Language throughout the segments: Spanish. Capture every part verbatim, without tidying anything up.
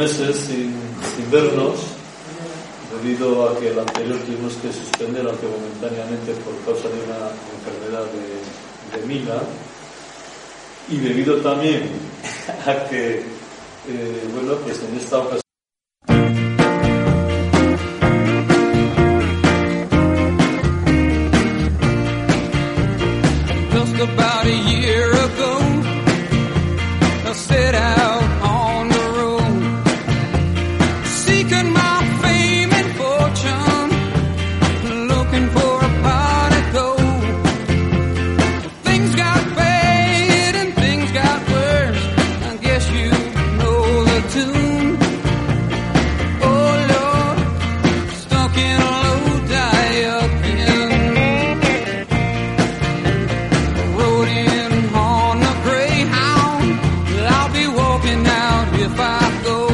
meses sin, sin vernos, debido a que el anterior tuvimos que suspender, aunque momentáneamente, por causa de una enfermedad de, de Mila, y debido también a que, eh, bueno, pues en esta ocasión about a year ago, I set out on the road, seeking my fame and fortune, looking for a pot of gold. Things got bad and things got worse, I guess you know the tune. Oh Lord, stuck in a low die again. If I go,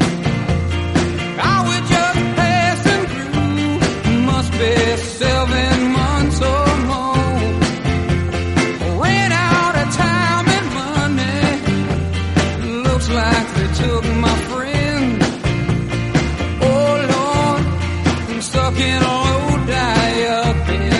I was just passing through, must be seven months or more. Ran out of time and money, looks like they took my friend. Oh Lord, I'm stuck in a low die again.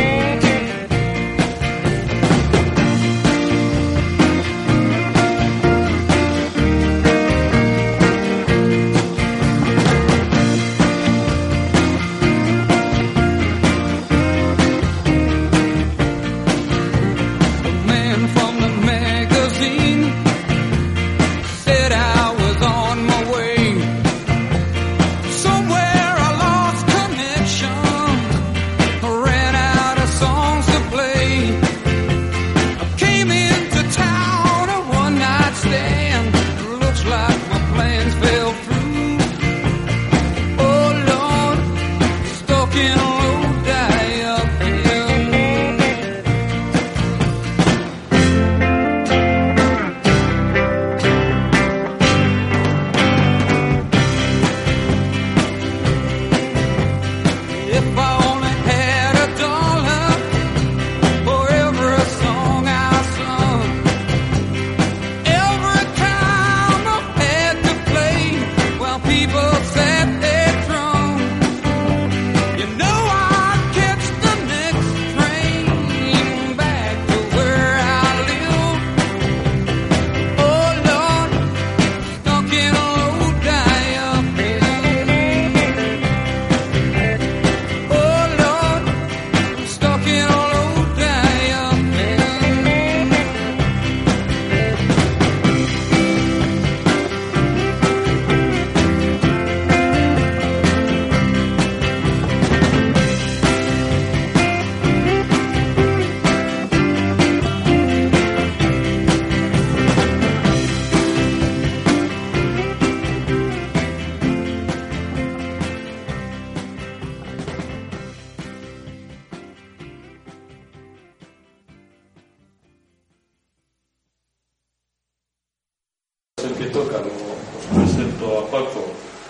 que toca, os presento a Paco,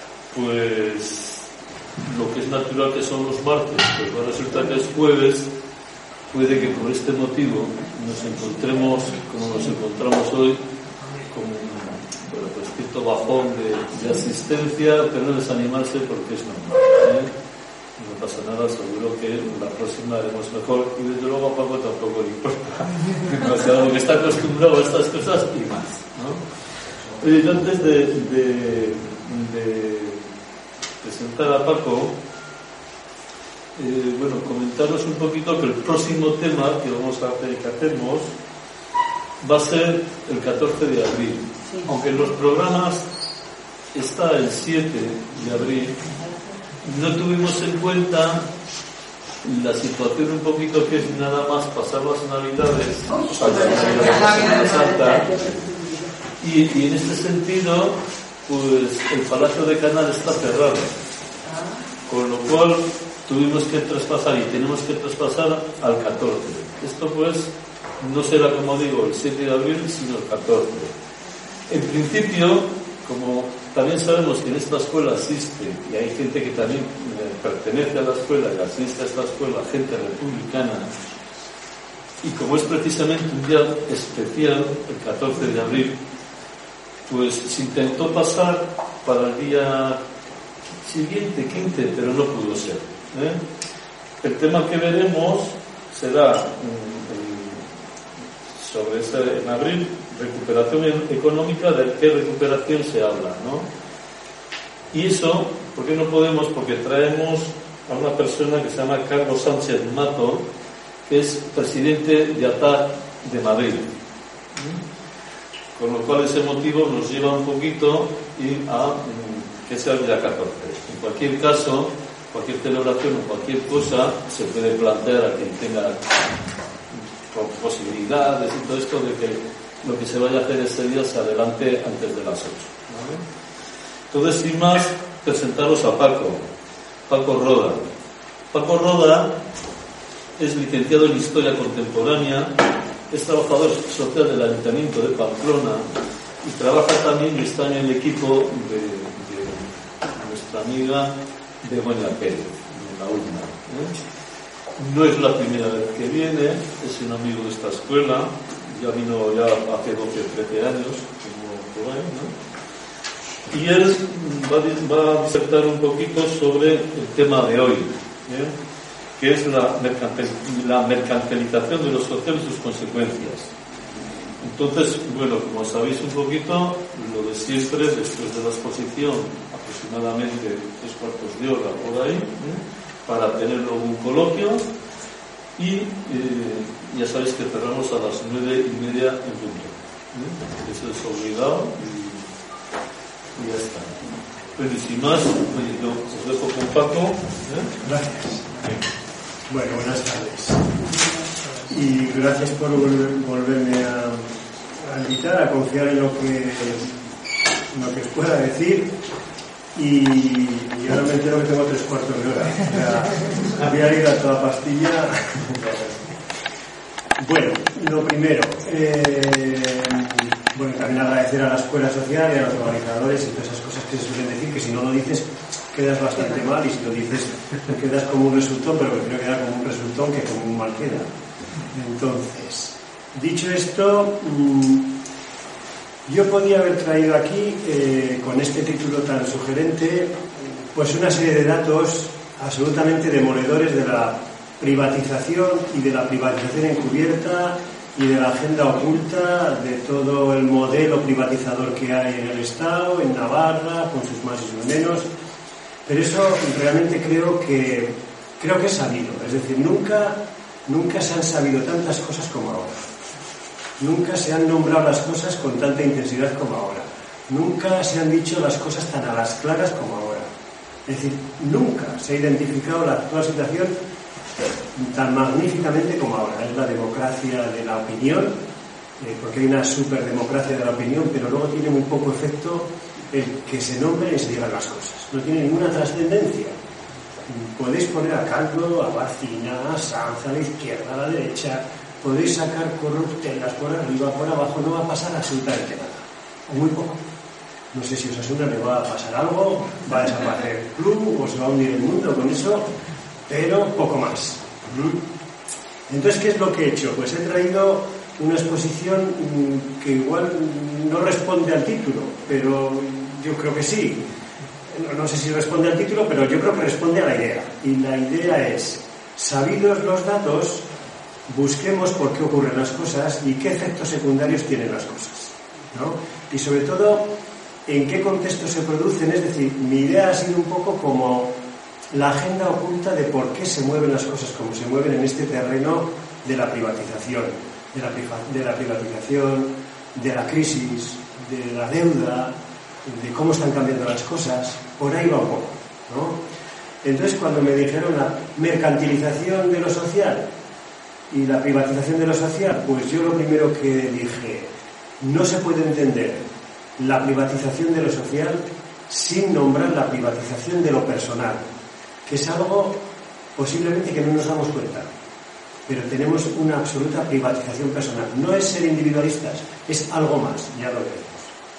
pues lo que es natural que son los martes, pues va a resultar que es jueves, puede que por este motivo nos encontremos como nos encontramos hoy, con bueno, pues cierto bajón de, de asistencia, pero no desanimarse porque es normal, ¿eh? No pasa nada, seguro que la próxima haremos mejor, y desde luego a Paco tampoco le importa demasiado, porque está acostumbrado a estas cosas y más, ¿no? Oye, yo antes de, de, de presentar a Paco, eh, bueno, comentaros un poquito que el próximo tema que vamos a hacer, que hacemos, va a ser el catorce de abril, sí. Aunque en los programas está el siete de abril, no tuvimos en cuenta la situación un poquito que es nada más pasar las navidades, o sea, la Semana Santa, y, y en este sentido, pues el Palacio de Canal está cerrado, con lo cual tuvimos que traspasar y tenemos que traspasar al catorce. Esto pues no será, como digo, el siete de abril, sino el catorce. En principio, como también sabemos que en esta escuela asiste, y hay gente que también pertenece a la escuela y asiste a esta escuela, gente republicana, y como es precisamente un día especial, el catorce de abril, pues se intentó pasar para el día siguiente, quince, pero no pudo ser. ¿eh? El tema que veremos será um, sobre ese, en abril, recuperación económica. ¿De qué recuperación se habla, no? Y eso, ¿por qué no podemos? Porque traemos a una persona que se llama Carlos Sánchez Mato, que es presidente de A T A C de Madrid. Con lo cual ese motivo nos lleva un poquito y a que sea el día catorce. En cualquier caso, cualquier celebración o cualquier cosa se puede plantear a quien tenga posibilidades y todo esto de que lo que se vaya a hacer ese día se adelante antes de las ocho. ¿Vale? Entonces, sin más, presentaros a Paco. Paco Roda. Paco Roda es licenciado en Historia Contemporánea, es trabajador social del Ayuntamiento de Pamplona y trabaja también y está en el equipo de, de nuestra amiga Begoña Pérez, de la U N A. ¿eh? No es la primera vez que viene, es un amigo de esta escuela, ya vino ya hace doce o trece años, como por ahí, ¿no? Y él va a, va a disertar un poquito sobre el tema de hoy, ¿eh? que es la, mercantil, la mercantilización de lo social y sus consecuencias. Entonces, bueno, como sabéis un poquito, lo de siempre, después de la exposición, aproximadamente tres cuartos de hora por ahí, ¿eh? para tener luego un coloquio, y eh, ya sabéis que cerramos a las nueve y media en punto. ¿eh? Eso es obligado y Y ya está. Bueno, y sin más, oye, yo os dejo con Paco. ¿eh? Gracias. Bueno, buenas tardes. Y gracias por volver, volverme a, a invitar, a confiar en lo que, en lo que os pueda decir. Y, y ahora me entero que tengo tres cuartos de hora. O sea, voy a ir a toda pastilla. Bueno, lo primero. Eh, Bueno, también agradecer a la Escuela Social y a los organizadores y todas esas cosas que se suelen decir, que si no lo dices quedas bastante mal, y si lo dices quedas como un resultón, pero prefiero quedar como un resultón que como un mal queda. Entonces, dicho esto, yo podía haber traído aquí, eh, con este título tan sugerente, pues una serie de datos absolutamente demoledores de la privatización y de la privatización encubierta y de la agenda oculta de todo el modelo privatizador que hay en el Estado, en Navarra, con sus más y sus menos. Pero eso realmente creo que creo que es sabido. Es decir, nunca, nunca se han sabido tantas cosas como ahora. Nunca se han nombrado las cosas con tanta intensidad como ahora. Nunca se han dicho las cosas tan a las claras como ahora. Es decir, nunca se ha identificado la actual situación tan magníficamente como ahora. Es la democracia de la opinión, eh, porque hay una superdemocracia de la opinión, pero luego tiene muy poco efecto el que se nombren y se digan las cosas. No tiene ninguna trascendencia. Podéis poner a Calvo, a Barcina, a Sanz, a la izquierda, a la derecha, podéis sacar corruptelas por arriba, por abajo, no va a pasar absolutamente nada, o muy poco. No sé si Osasuna le va a pasar algo, va a desaparecer el club o se va a hundir el mundo con eso, pero poco más. Entonces, ¿qué es lo que he hecho? Pues he traído una exposición que igual no responde al título, pero yo creo que sí. No, no sé si responde al título, pero yo creo que responde a la idea. Y la idea es, sabidos los datos, busquemos por qué ocurren las cosas y qué efectos secundarios tienen las cosas, ¿no? Y sobre todo, en qué contexto se producen. Es decir, mi idea ha sido un poco como la agenda oculta de por qué se mueven las cosas como se mueven en este terreno de la privatización, de la, de la privatización, de la crisis, de la deuda, de cómo están cambiando las cosas. Por ahí va un poco, ¿no? Entonces, cuando me dijeron la mercantilización de lo social y la privatización de lo social, pues yo lo primero que dije, no se puede entender la privatización de lo social sin nombrar la privatización de lo personal, que es algo posiblemente que no nos damos cuenta, pero tenemos una absoluta privatización personal. No es ser individualistas, es algo más, ya lo veremos.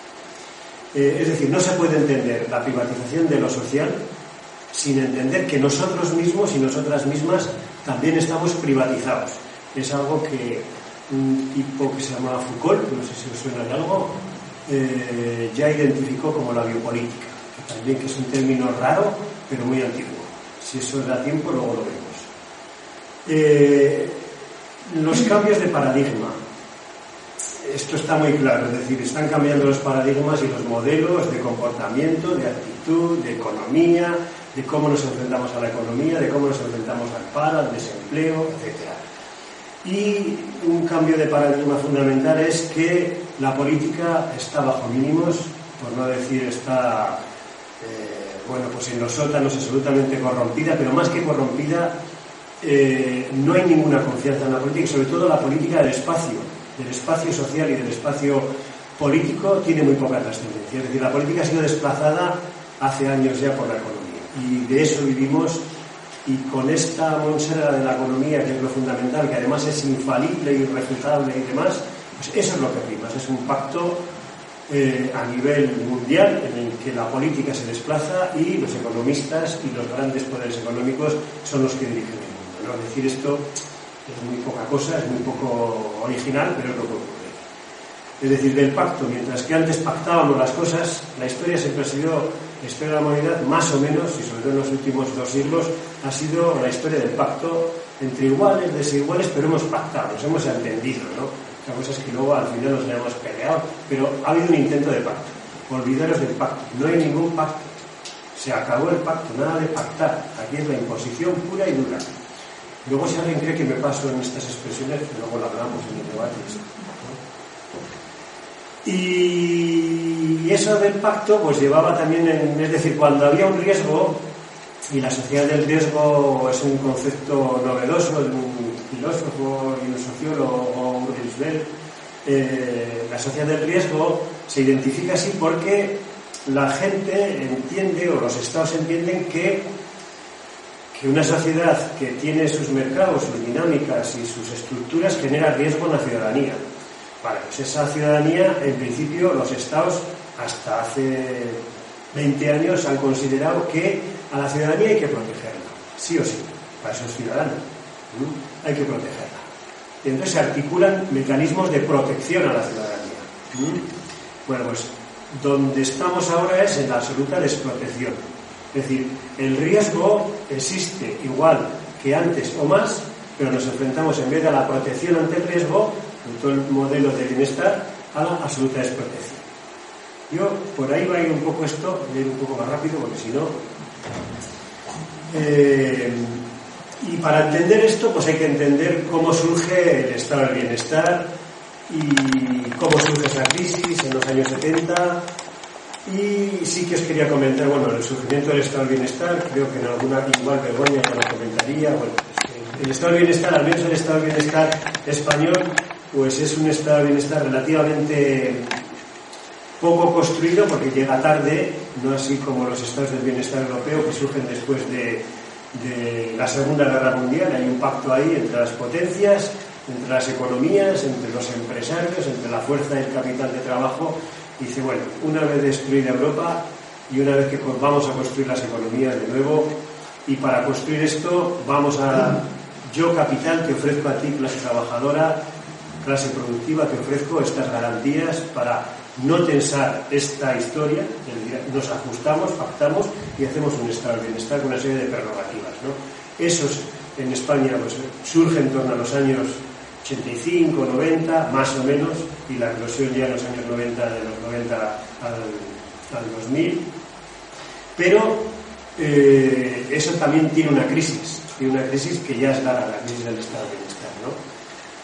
Eh, es decir, no se puede entender la privatización de lo social sin entender que nosotros mismos y nosotras mismas también estamos privatizados. Es algo que un tipo que se llama Foucault, no sé si os suena de algo, eh, ya identificó como la biopolítica. que también que es un término raro, pero muy antiguo. Si eso da tiempo, luego lo vemos. Eh, los cambios de paradigma. Esto está muy claro, es decir, están cambiando los paradigmas y los modelos de comportamiento, de actitud, de economía, de cómo nos enfrentamos a la economía, de cómo nos enfrentamos al paro, al desempleo, etcétera. Y un cambio de paradigma fundamental es que la política está bajo mínimos, por no decir está, eh, bueno, pues en los sótanos absolutamente corrompida, pero más que corrompida, eh, no hay ninguna confianza en la política, y sobre todo la política del espacio, del espacio social y del espacio político tiene muy poca trascendencia. Es decir, la política ha sido desplazada hace años ya por la economía, y de eso vivimos. Y con esta monserga de la economía, que es lo fundamental, que además es infalible, irrefutable y demás, pues eso es lo que prima. Es un pacto eh, a nivel mundial en el que la política se desplaza y los economistas y los grandes poderes económicos son los que dirigen el mundo, ¿no? Es decir, esto es muy poca cosa, es muy poco original, pero es lo que ocurre. Es decir, del pacto, mientras que antes pactábamos las cosas, la historia siempre ha sido, la historia de la humanidad, más o menos, y sobre todo en los últimos dos siglos, ha sido la historia del pacto entre iguales, desiguales, pero hemos pactado, nos hemos entendido, ¿no? La cosa es que luego al final nos hayamos peleado, pero ha habido un intento de pacto. Olvidaros del pacto, no hay ningún pacto. Se acabó el pacto, nada de pactar. Aquí es la imposición pura y dura. Luego, si alguien cree que me paso en estas expresiones, luego lo hablamos en el debate, ¿no? Y eso del pacto pues llevaba también, en, es decir, cuando había un riesgo, y la sociedad del riesgo es un concepto novedoso de un filósofo y un sociólogo, Roosevelt, eh, la sociedad del riesgo se identifica así porque la gente entiende, o los estados entienden que, que una sociedad que tiene sus mercados, sus dinámicas y sus estructuras genera riesgo en la ciudadanía. Vale, pues esa ciudadanía, en principio, los estados hasta hace veinte años han considerado que a la ciudadanía hay que protegerla, sí o sí, para esos ciudadanos, ¿no? Hay que protegerla. Y entonces se articulan mecanismos de protección a la ciudadanía. ¿no? Bueno, pues donde estamos ahora es en la absoluta desprotección. Es decir, el riesgo existe igual que antes o más, pero nos enfrentamos, en vez de a la protección ante el riesgo, en todo el modelo de bienestar, a la absoluta desprotección. Yo, por ahí va a ir un poco esto, voy a ir un poco más rápido, porque si no... Eh, y para entender esto, pues hay que entender cómo surge el estado del bienestar y cómo surge esa crisis en los años setenta. Y sí que os quería comentar, bueno, el surgimiento del estado del bienestar, creo que en alguna, igual Begoña ya lo comentaría. Bueno, el estado del bienestar, al menos el estado del bienestar español, pues es un estado de bienestar relativamente poco construido porque llega tarde, no así como los estados del bienestar europeo que surgen después de, de la Segunda Guerra Mundial. Hay un pacto ahí entre las potencias, entre las economías, entre los empresarios, entre la fuerza y el capital de trabajo. Y dice, bueno, una vez destruida Europa y una vez que vamos a construir las economías de nuevo, y para construir esto vamos a, yo capital te ofrezco a ti, clase trabajadora, clase productiva, te ofrezco estas garantías para no tensar esta historia, nos ajustamos, pactamos y hacemos un estado de bienestar con una serie de prerrogativas, ¿no? Esos en España pues, surge en torno a los años ochenta y cinco, noventa, más o menos, y la eclosión ya en los años noventa, de los noventa al, al dos mil, pero eh, eso también tiene una crisis, tiene una crisis que ya es la, la crisis del estado de bienestar, ¿no?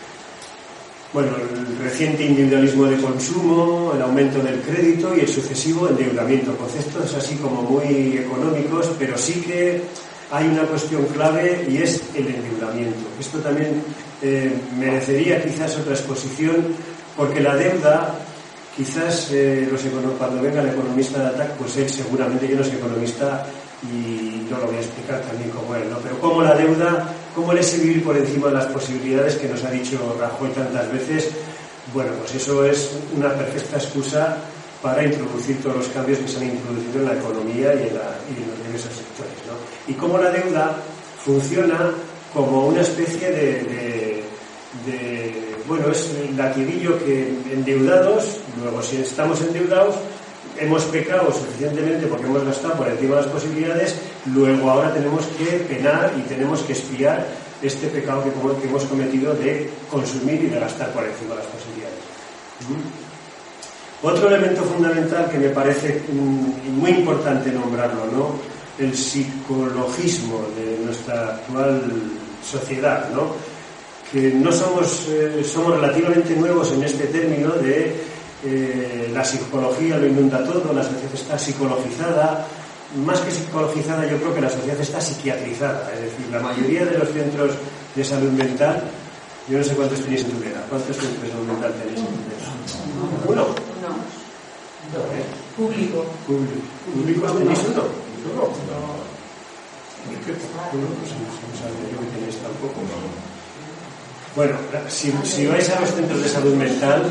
Bueno, el reciente individualismo de consumo, el aumento del crédito y el sucesivo endeudamiento, conceptos así como muy económicos, pero sí que hay una cuestión clave y es el endeudamiento. Esto también eh, merecería quizás otra exposición, porque la deuda, quizás eh, los econom- cuando venga el economista de ATAC, pues él seguramente, yo no soy economista y no lo voy a explicar también como él, ¿no? Pero cómo la deuda, cómo el ese vivir por encima de las posibilidades que nos ha dicho Rajoy tantas veces, bueno, pues eso es una perfecta excusa para introducir todos los cambios que se han introducido en la economía y en, la, y en los diversos sectores, ¿no? Y cómo la deuda funciona como una especie de, de, de bueno, es el latiguillo que endeudados, luego si estamos endeudados, hemos pecado suficientemente porque hemos gastado por encima de las posibilidades, luego ahora tenemos que penar y tenemos que expiar este pecado que, que hemos cometido de consumir y de gastar por encima de las posibilidades. ¿Mm? Otro elemento fundamental que me parece mm, muy importante nombrarlo, ¿no? El psicologismo de nuestra actual sociedad, ¿no? Que no somos, eh, somos relativamente nuevos en este término de eh, la psicología lo inunda todo, la sociedad está psicologizada. Más que psicologizada, yo creo que la sociedad está psiquiatrizada, es decir, la mayoría de los centros de salud mental, yo no sé cuántos tenéis en Tudela, ¿cuántos centros de salud mental tenéis en Tudela? ¿Uno? No. ¿Eh? Público. Público. ¿Públicos tenéis uno? No. Bueno, pues no sabía yo que tenéis tampoco. Bueno, si, si vais a los centros de salud mental,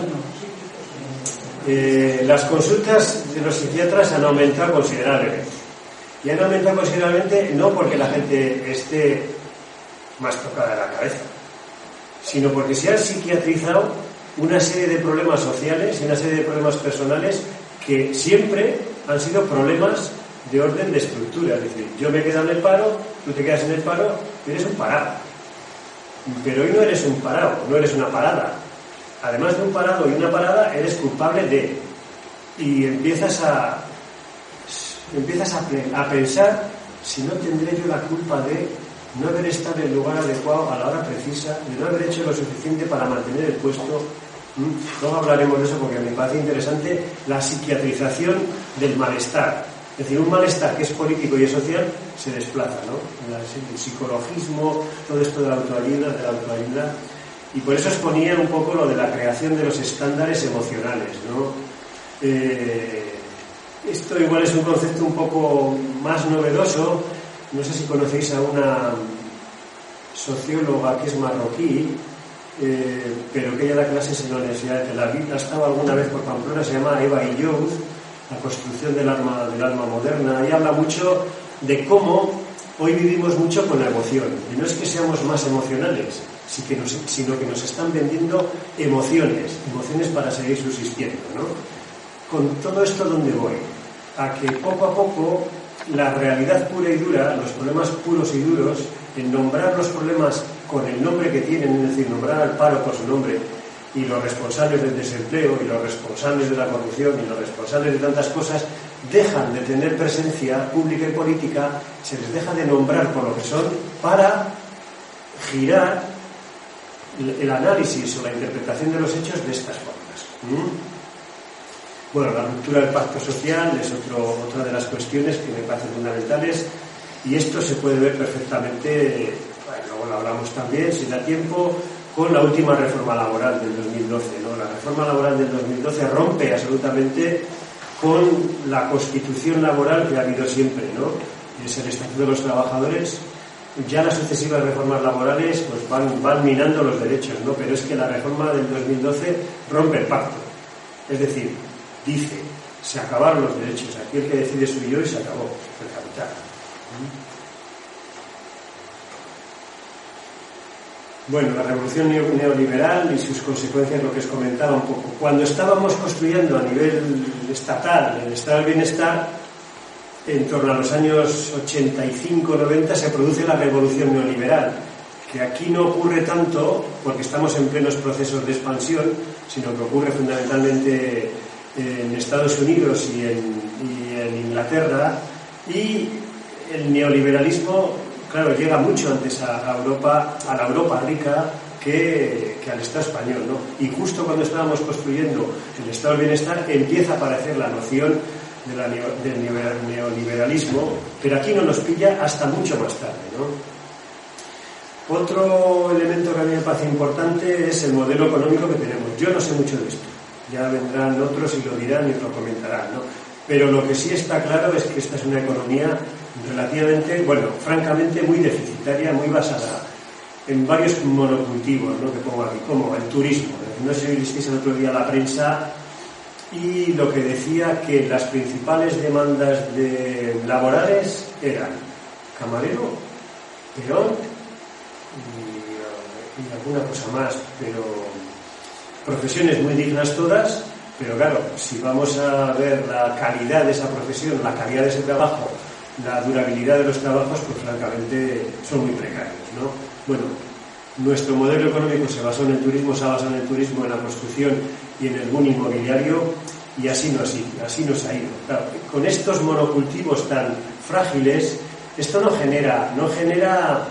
eh, las consultas de los psiquiatras han aumentado considerablemente. Y han aumentado considerablemente no porque la gente esté más tocada de la cabeza, sino porque se han psiquiatrizado una serie de problemas sociales y una serie de problemas personales que siempre han sido problemas de orden de estructura. Es decir, yo me he quedado en el paro, tú te quedas en el paro, y eres un parado. Pero hoy no eres un parado, no eres una parada. Además de un parado y una parada, eres culpable de... Y empiezas a... empiezas a, a pensar si no tendré yo la culpa de no haber estado en el lugar adecuado a la hora precisa, de no haber hecho lo suficiente para mantener el puesto. Luego hablaremos de eso porque me parece interesante la psiquiatrización del malestar. Es decir, un malestar que es político y es social se desplaza, ¿no? El psicologismo, todo esto de la autoayuda, de la autoayuda. Y por eso exponía un poco lo de la creación de los estándares emocionales, ¿no? Eh, esto igual es un concepto un poco más novedoso. No sé si conocéis a una socióloga que es marroquí, eh, pero que ella da clases en la Universidad de Tel Aviv. Ha estado alguna vez por Pamplona, se llama Eva Illouz, la construcción del alma, del alma moderna, y habla mucho de cómo hoy vivimos mucho con la emoción. Y no es que seamos más emocionales, sino que nos están vendiendo emociones, emociones para seguir subsistiendo, ¿no? Con todo esto, ¿dónde voy? A que poco a poco la realidad pura y dura, los problemas puros y duros, en nombrar los problemas con el nombre que tienen, es decir, nombrar al paro por su nombre, y los responsables del desempleo, y los responsables de la corrupción, y los responsables de tantas cosas, dejan de tener presencia pública y política, se les deja de nombrar por lo que son, para girar el análisis o la interpretación de los hechos de estas formas. ¿Mm? Bueno, la ruptura del pacto social es otro, otra de las cuestiones que me parecen fundamentales, y esto se puede ver perfectamente, bueno, luego lo hablamos también, si da tiempo, con la última reforma laboral del dos mil doce, ¿no? La reforma laboral del dos mil doce rompe absolutamente con la constitución laboral que ha habido siempre, ¿no? Es el Estatuto de los Trabajadores. Ya las sucesivas reformas laborales pues van, van minando los derechos, ¿no? Pero es que la reforma del dos mil doce rompe el pacto. Es decir, dice, se acabaron los derechos, aquí el que decide soy yo y se acabó, el capital. Bueno, la revolución neoliberal y sus consecuencias, lo que os comentaba un poco. Cuando estábamos construyendo a nivel estatal el estado del bienestar, en torno a los años ochenta y cinco noventa se produce la revolución neoliberal, que aquí no ocurre tanto porque estamos en plenos procesos de expansión, sino que ocurre fundamentalmente en Estados Unidos y en, y en Inglaterra, y el neoliberalismo, claro, llega mucho antes a, a Europa, a la Europa rica que, que al Estado español, ¿no? Y justo cuando estábamos construyendo el Estado del Bienestar empieza a aparecer la noción de la, del neoliberalismo, pero aquí no nos pilla hasta mucho más tarde, ¿no? Otro elemento que a mí me parece importante es el modelo económico que tenemos. Yo no sé mucho de esto, ya vendrán otros y lo dirán y lo comentarán, ¿no? Pero lo que sí está claro es que esta es una economía relativamente, bueno, francamente muy deficitaria, muy basada en varios monocultivos, ¿no? Que pongo aquí, como el turismo. No sé si visteis el otro día la prensa y lo que decía que las principales demandas de laborales eran camarero, peón y, y alguna cosa más, pero profesiones muy dignas todas, Pero claro, si vamos a ver la calidad de esa profesión, la calidad de ese trabajo, la durabilidad de los trabajos, pues francamente son muy precarios, ¿no? Bueno, nuestro modelo económico se basó en el turismo, se ha basado en el turismo, en la construcción y en el boom inmobiliario, y así no así, así nos ha ido. Claro, con estos monocultivos tan frágiles, esto no genera, no genera,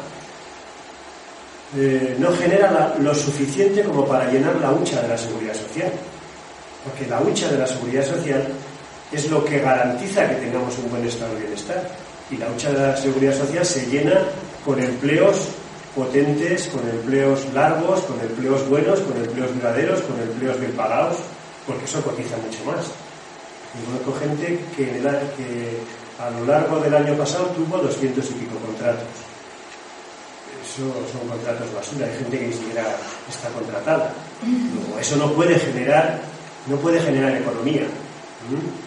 eh, no genera la, lo suficiente como para llenar la hucha de la seguridad social. Porque la hucha de la seguridad social es lo que garantiza que tengamos un buen estado de bienestar. Y la hucha de la seguridad social se llena con empleos potentes, con empleos largos, con empleos buenos, con empleos duraderos, con empleos bien pagados, porque eso cotiza mucho más. Yo conozco gente que, en el, que a lo largo del año pasado tuvo doscientos y pico contratos. Eso son contratos basura, hay gente que ni siquiera está contratada. Luego, eso no puede generar, no puede generar economía. ¿Mm?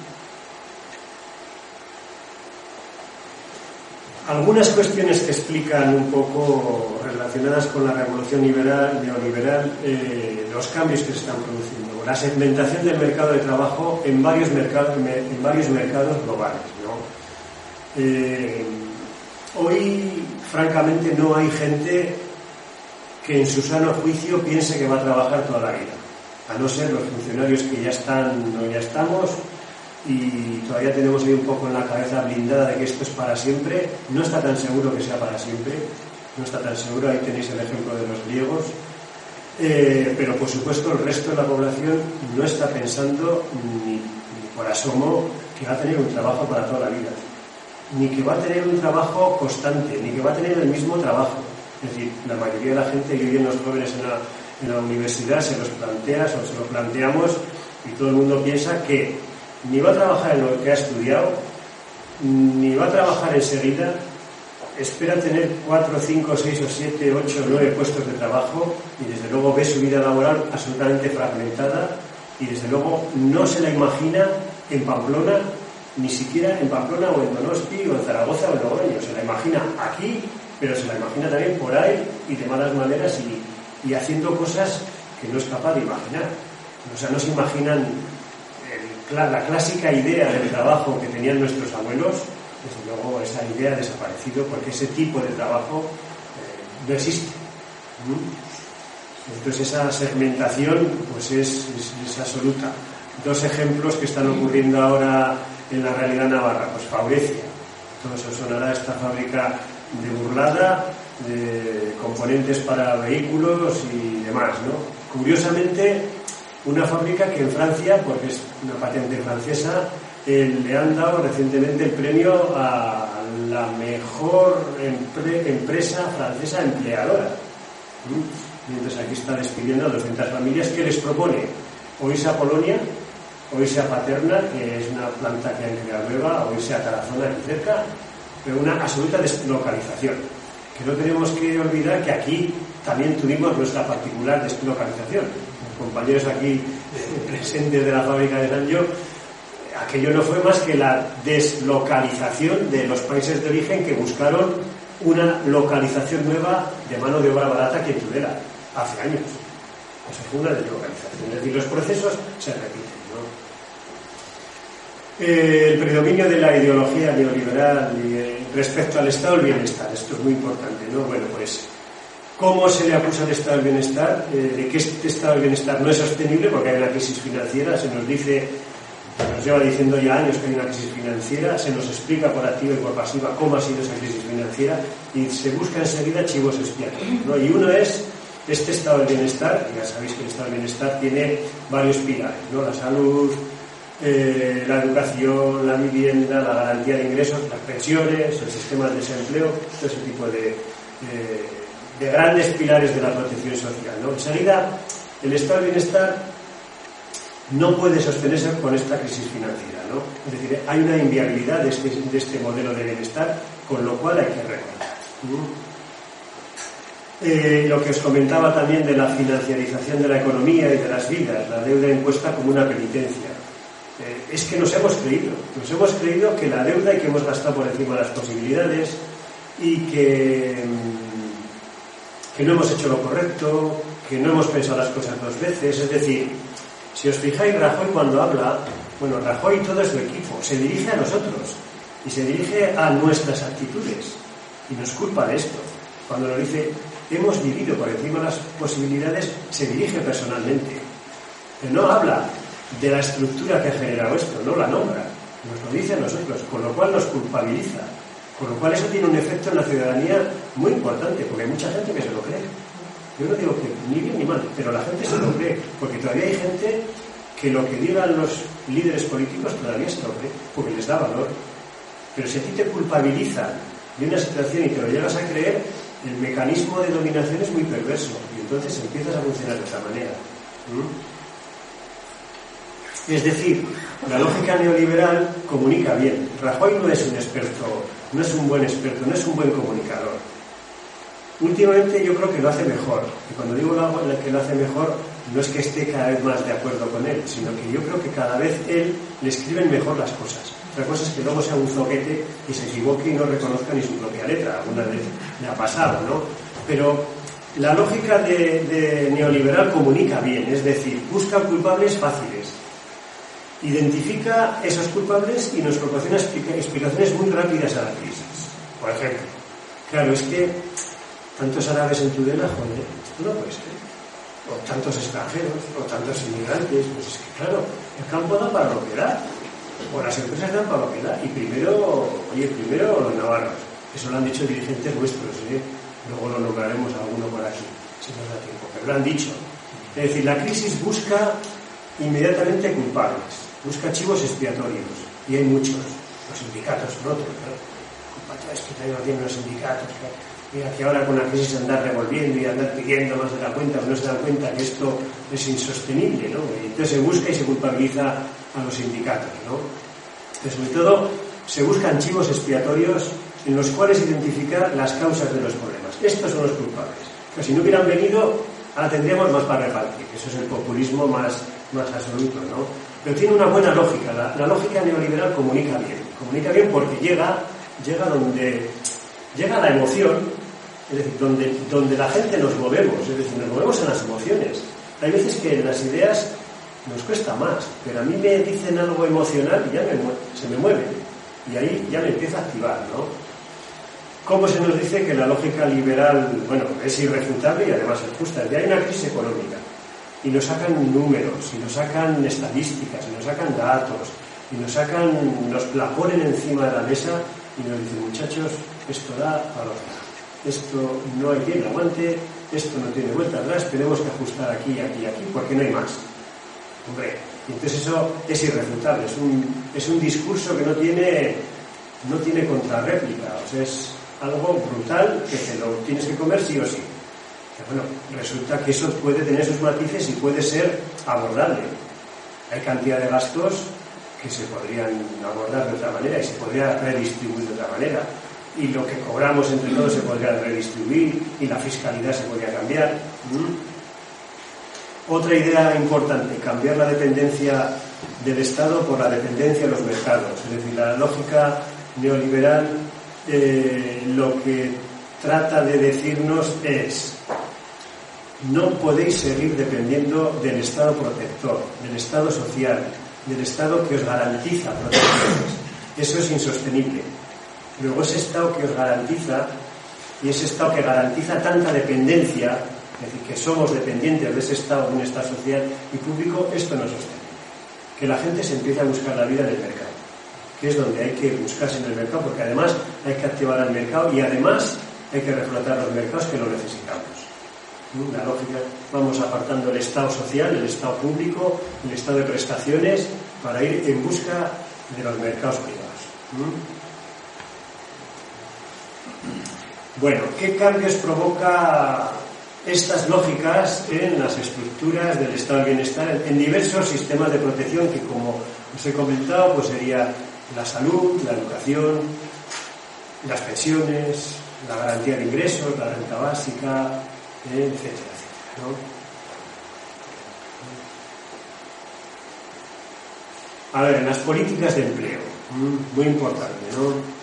Algunas cuestiones que explican un poco relacionadas con la revolución liberal, neoliberal, eh, los cambios que se están produciendo, la segmentación del mercado de trabajo en varios mercados, en varios mercados globales, ¿no? Eh, hoy, francamente, no hay gente que en su sano juicio piense que va a trabajar toda la vida, a no ser los funcionarios que ya están o ya estamos, y todavía tenemos ahí un poco en la cabeza blindada de que esto es para siempre. No está tan seguro que sea para siempre, no está tan seguro. Ahí tenéis el ejemplo de los griegos, eh, pero por supuesto el resto de la población no está pensando ni, ni por asomo que va a tener un trabajo para toda la vida, ni que va a tener un trabajo constante, ni que va a tener el mismo trabajo. Es decir, la mayoría de la gente que vive, los jóvenes en la, en la universidad, se los plantea o se lo planteamos, y todo el mundo piensa que ni va a trabajar en lo que ha estudiado, ni va a trabajar enseguida, espera tener cuatro, cinco, seis o siete, ocho, nueve puestos de trabajo, y desde luego ve su vida laboral absolutamente fragmentada, y desde luego no se la imagina en Pamplona, ni siquiera en Pamplona o en Donosti o en Zaragoza o en Logroño. Se la imagina aquí, pero se la imagina también por ahí y de malas maneras, y, y haciendo cosas que no es capaz de imaginar. O sea, no se imaginan la clásica idea del trabajo que tenían nuestros abuelos. Desde luego esa idea ha desaparecido, porque ese tipo de trabajo eh, no existe. ¿Mm? Entonces esa segmentación pues es, es, es absoluta. Dos ejemplos que están ocurriendo ahora en la realidad navarra, pues Faurecia. Todos os sonará esta fábrica de Burlada, de componentes para vehículos y demás, ¿no? Curiosamente, una fábrica que en Francia, porque es una patente francesa, eh, le han dado recientemente el premio a la mejor empre- empresa francesa empleadora. ¿Mm? Mientras aquí está despidiendo a doscientas familias, que les propone o irse a Polonia, o irse a Paterna, que es una planta que han creado nueva, o irse a Tarazona, aquí cerca, pero una absoluta deslocalización. Que no tenemos que olvidar que aquí también tuvimos nuestra particular deslocalización. Compañeros aquí presentes de la fábrica de Sanyo, aquello no fue más que la deslocalización de los países de origen que buscaron una localización nueva de mano de obra barata que tuviera hace años. Pues fue una deslocalización, es decir, los procesos se repiten, ¿no? Eh, el predominio de la ideología neoliberal y, eh, respecto al estado del bienestar, esto es muy importante, ¿no? Bueno, pues ¿cómo se le acusa al estado del bienestar? Eh, de que este estado del bienestar no es sostenible porque hay una crisis financiera. Se nos dice, se nos lleva diciendo ya años que hay una crisis financiera, se nos explica por activa y por pasiva cómo ha sido esa crisis financiera, y se busca enseguida chivos expiatorios, ¿no? Y uno es este estado del bienestar, y ya sabéis que el estado del bienestar tiene varios pilares, ¿no? La salud, eh, la educación, la vivienda, la garantía de ingresos, las pensiones, el sistema de desempleo, todo ese tipo de... Eh, de grandes pilares de la protección social, ¿no? Enseguida, el estado de bienestar no puede sostenerse con esta crisis financiera, ¿no? Es decir, hay una inviabilidad de este, de este modelo de bienestar, con lo cual hay que recortar. ¿Mm? Eh, lo que os comentaba también de la financiarización de la economía y de las vidas, la deuda impuesta como una penitencia. Eh, es que nos hemos creído, nos hemos creído que la deuda y que hemos gastado por encima de las posibilidades y que... que no hemos hecho lo correcto, que no hemos pensado las cosas dos veces. Es decir, Si os fijáis, Rajoy cuando habla, bueno, Rajoy y todo su equipo, se dirige a nosotros y se dirige a nuestras actitudes y nos culpa de esto. Cuando nos dice, hemos vivido por encima de las posibilidades, se dirige personalmente. Pero no habla de la estructura que ha generado esto, no la nombra, nos lo dice a nosotros, con lo cual nos culpabiliza. Con lo cual eso tiene un efecto en la ciudadanía muy importante, porque hay mucha gente que se lo cree. Yo no digo que ni bien ni mal, pero la gente se lo cree, porque todavía hay gente que lo que digan los líderes políticos todavía se lo cree, porque les da valor. Pero si a ti te culpabilizan de una situación y te lo llegas a creer, el mecanismo de dominación es muy perverso y entonces empiezas a funcionar de esa manera. ¿Mm? Es decir, la lógica neoliberal comunica bien. Rajoy no es un experto, no es un buen experto, no es un buen comunicador. Últimamente yo creo que lo hace mejor. Y cuando digo que lo hace mejor, no es que esté cada vez más de acuerdo con él, sino que yo creo que cada vez él le escriben mejor las cosas. Otra cosa es que luego sea un zoquete y se equivoque y no reconozca ni su propia letra. Alguna vez le ha pasado, ¿no? Pero la lógica de, de neoliberal comunica bien, es decir, busca culpables fáciles, identifica esos culpables y nos proporciona explicaciones muy rápidas a la crisis. Por ejemplo, claro, es que tantos árabes en Tudela, joder, esto no puede ser. O tantos extranjeros, o tantos inmigrantes, pues es que claro, el campo da para lo que da. O las empresas dan para lo que da. Y primero, oye, primero los navarros. Eso lo han dicho dirigentes nuestros, ¿eh? Luego lo nombraremos a alguno por aquí, si nos da tiempo. Pero lo han dicho. Es decir, la crisis busca inmediatamente culpables, busca chivos expiatorios. Y hay muchos. Los sindicatos son otros, ¿no? Culpa, es que también no tienen los sindicatos, ¿no? Mira que ahora con la crisis andar revolviendo y andar pidiendo más de la cuenta, no se dan cuenta que esto es insostenible, ¿no? Y entonces se busca y se culpabiliza a los sindicatos, ¿no? Pero sobre todo se buscan chivos expiatorios en los cuales identificar las causas de los problemas. Estos son los culpables. Pero si no hubieran venido, ahora tendríamos más para repartir. Eso es el populismo más, más absoluto, ¿no? Pero tiene una buena lógica. La, la lógica neoliberal comunica bien. Comunica bien porque llega, llega donde llega la emoción. Es decir, donde, donde la gente nos movemos, es decir, nos movemos en las emociones. Hay veces que en las ideas nos cuesta más, pero a mí me dicen algo emocional y ya me, se me mueve. Y ahí ya me empieza a activar, ¿no? ¿Cómo se nos dice que la lógica liberal, bueno, es irrefutable y además es justa? Ya hay una crisis económica y nos sacan números, y nos sacan estadísticas, y nos sacan datos, y nos sacan, nos la ponen encima de la mesa y nos dicen, muchachos, esto da a los da. Esto no hay quien aguante, esto no tiene vuelta atrás, tenemos que ajustar aquí, aquí, aquí, porque no hay más. Hombre, y entonces eso es irrefutable, es un, es un discurso que no tiene, no tiene contrarréplica, o sea, es algo brutal que te lo tienes que comer sí o sí. Que bueno, resulta que eso puede tener sus matices y puede ser abordable. Hay cantidad de gastos que se podrían abordar de otra manera y se podría redistribuir de otra manera. Y lo que cobramos entre todos se podría redistribuir y la fiscalidad se podría cambiar. ¿Mm? Otra idea importante, cambiar la dependencia del Estado por la dependencia de los mercados. Es decir, la lógica neoliberal eh, lo que trata de decirnos es: no podéis seguir dependiendo del Estado protector, del Estado social, del Estado que os garantiza protecciones. Eso es insostenible. Luego ese Estado que os garantiza, y ese Estado que garantiza tanta dependencia, es decir, que somos dependientes de ese Estado, de un Estado social y público, esto no es sostenible. Que la gente se empiece a buscar la vida en el mercado, que es donde hay que buscarse en el mercado, porque además hay que activar al mercado y además hay que reflotar los mercados que lo necesitamos. La lógica, vamos apartando el Estado social, el Estado público, el Estado de prestaciones, para ir en busca de los mercados privados. Bueno, ¿qué cambios provoca estas lógicas en las estructuras del estado del bienestar, en diversos sistemas de protección que, como os he comentado, pues sería la salud, la educación, las pensiones, la garantía de ingresos, la renta básica, etcétera, etcétera, ¿no? A ver, en las políticas de empleo, muy importante, ¿no?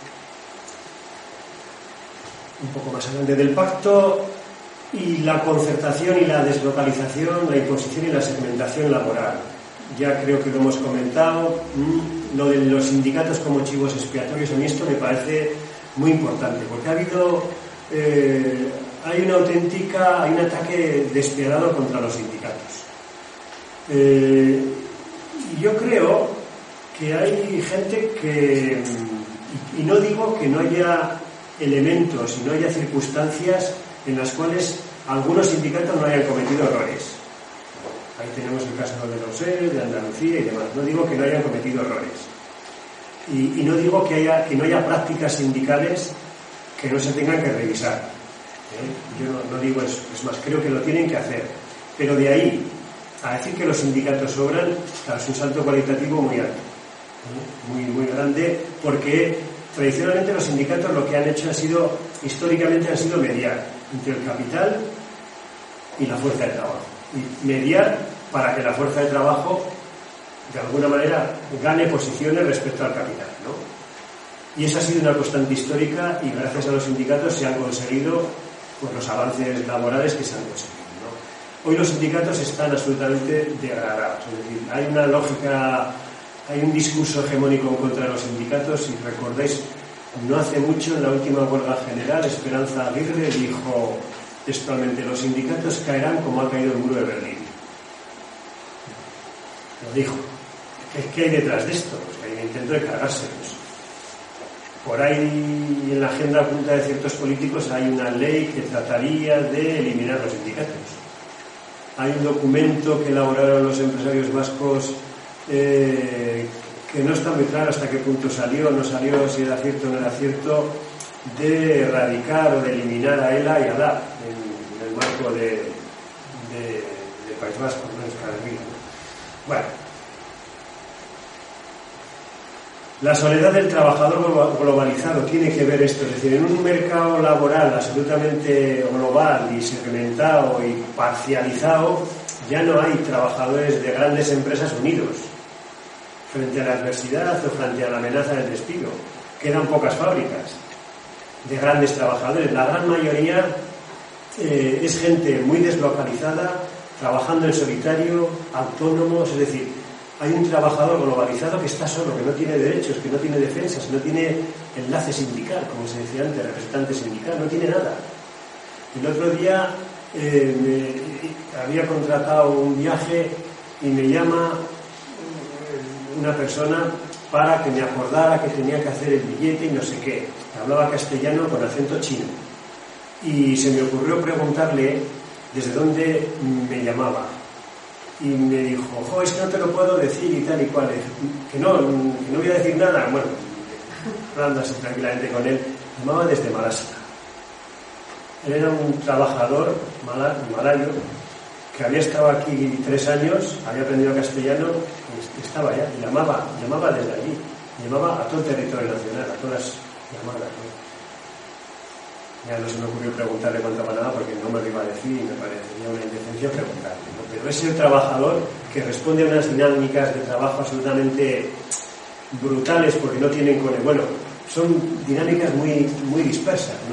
Un poco más adelante del pacto y la concertación y la deslocalización, la imposición y la segmentación laboral. ya creo que lo hemos comentado. Lo de los sindicatos como chivos expiatorios, a mí esto me parece muy importante, porque ha habido, eh, hay una auténtica, hay un ataque despiadado contra los sindicatos. Eh, yo creo que hay gente que, y no digo que no haya elementos y no haya circunstancias en las cuales algunos sindicatos no hayan cometido errores. Ahí tenemos el caso de los E R, de Andalucía y demás. No digo que no hayan cometido errores. Y, y no digo que, haya, que no haya prácticas sindicales que no se tengan que revisar. ¿Eh? Yo no, no digo eso. Es más, creo que lo tienen que hacer. Pero de ahí a decir que los sindicatos sobran, claro, es un salto cualitativo muy alto. ¿Eh? Muy, muy grande, porque tradicionalmente los sindicatos lo que han hecho ha sido, históricamente han sido mediar entre el capital y la fuerza de trabajo. Y mediar para que la fuerza de trabajo de alguna manera gane posiciones respecto al capital, ¿no? Y esa ha sido una constante histórica y gracias a los sindicatos se han conseguido pues, los avances laborales que se han conseguido, ¿no? Hoy los sindicatos están absolutamente degradados, es decir, hay una lógica, hay un discurso hegemónico contra los sindicatos. Si recordáis, no hace mucho en la última huelga general Esperanza Aguirre dijo textualmente: los sindicatos caerán como ha caído el muro de Berlín. Lo dijo. ¿Qué, qué hay detrás de esto? Pues que hay un intento de cargárselos. Por ahí en la agenda oculta de ciertos políticos hay una ley que trataría de eliminar los sindicatos. Hay un documento que elaboraron los empresarios vascos eh, que no está muy claro hasta qué punto salió, no salió, si era cierto o no era cierto, de erradicar o de eliminar a ELA y a LAB en, en el marco de, de, de País Vasco, no es Euskal Herria. Bueno, la soledad del trabajador globalizado tiene que ver esto, es decir, en un mercado laboral absolutamente global y segmentado y parcializado, ya no hay trabajadores de grandes empresas unidos frente a la adversidad o frente a la amenaza del despido. Quedan pocas fábricas de grandes trabajadores. La gran mayoría eh, es gente muy deslocalizada, trabajando en solitario, autónomos, es decir, hay un trabajador globalizado que está solo, que no tiene derechos, que no tiene defensas, no tiene enlace sindical, como se decía antes, representante sindical, no tiene nada. El otro día eh, me había contratado un viaje y me llama una persona para que me acordara que tenía que hacer el billete y no sé qué. Hablaba castellano con acento chino. Y se me ocurrió preguntarle desde dónde me llamaba. Y me dijo: jo, es que no te lo puedo decir y tal y cual. Que no, que no voy a decir nada. Bueno, hablando así tranquilamente con él, llamaba desde Malasia. Él era un trabajador malayo que había estado aquí tres años, había aprendido castellano y estaba allá, y llamaba, llamaba desde allí, llamaba a todo el territorio nacional, a todas las llamadas, ¿no? Ya no se me ocurrió preguntarle cuánto ganaba porque no me lo iba a decir y me parecería una indecencia preguntarle, ¿no? Pero es el trabajador que responde a unas dinámicas de trabajo absolutamente brutales porque no tienen con él. Bueno, son dinámicas muy, muy dispersas, ¿no?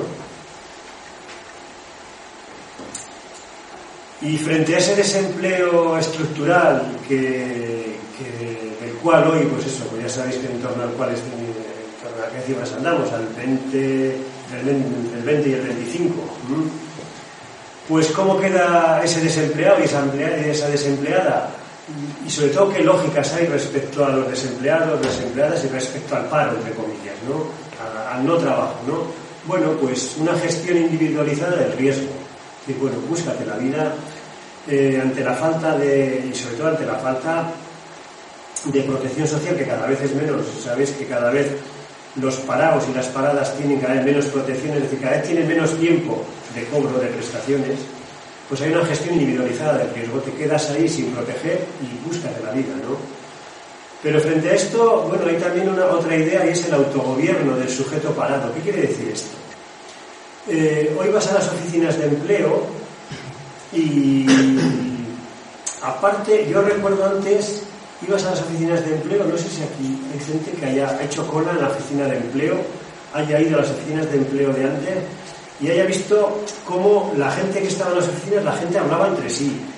Y frente a ese desempleo estructural que, que, del cual hoy, pues eso, pues ya sabéis que en torno al cual es, en torno a qué cifras andamos, al veinte, entre el veinte y el veinticinco, ¿m? Pues cómo queda ese desempleado y esa, esa desempleada, y sobre todo qué lógicas hay respecto a los desempleados, desempleadas y respecto al paro, entre comillas, ¿no? A, al no trabajo, ¿no? Bueno, pues una gestión individualizada del riesgo. Y bueno, búscate la vida eh, ante la falta de, y sobre todo ante la falta de protección social, que cada vez es menos. Sabéis que cada vez los parados y las paradas tienen cada vez menos protección, es decir, cada vez tienen menos tiempo de cobro de prestaciones. Pues hay una gestión individualizada del riesgo, te quedas ahí sin proteger y búscate la vida, ¿no? Pero frente a esto, bueno, hay también una otra idea y es el autogobierno del sujeto parado. ¿Qué quiere decir esto? Eh, hoy vas a las oficinas de empleo y aparte, yo recuerdo antes, ibas a las oficinas de empleo, no sé si aquí hay gente que haya hecho cola en la oficina de empleo, haya ido a las oficinas de empleo de antes y haya visto cómo la gente que estaba en las oficinas, la gente hablaba entre sí,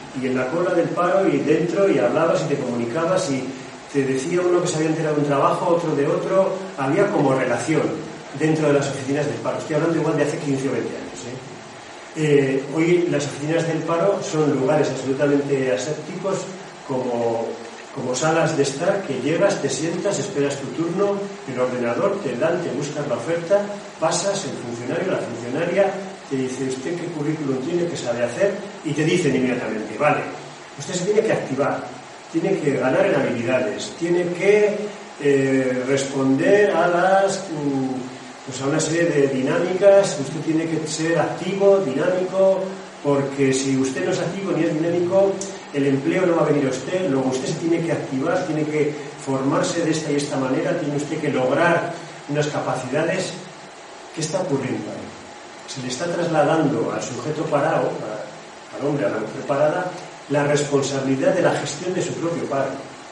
y en la cola del paro y dentro, y hablabas y te comunicabas y te decía uno que se había enterado de un trabajo, otro de otro, había como relación dentro de las oficinas del paro. Estoy hablando igual de hace quince o veinte años. ¿eh? Eh, hoy las oficinas del paro son lugares absolutamente asépticos, como, como salas de estar, que llegas, te sientas, esperas tu turno, el ordenador, te dan, te buscas la oferta, pasas, el funcionario, la funcionaria, te dice usted qué currículum tiene, qué sabe hacer, y te dicen inmediatamente, vale, usted se tiene que activar, tiene que ganar en habilidades, tiene que eh, responder a las... Mmm, pues a una serie de dinámicas, usted tiene que ser activo, dinámico, porque si usted no es activo ni es dinámico, el empleo no va a venir a usted, luego usted se tiene que activar, tiene que formarse de esta y esta manera, tiene usted que lograr unas capacidades. ¿Qué está ocurriendo ahí? Se le está trasladando al sujeto parado, al hombre, a la mujer parada, la responsabilidad de la gestión de su propio paro.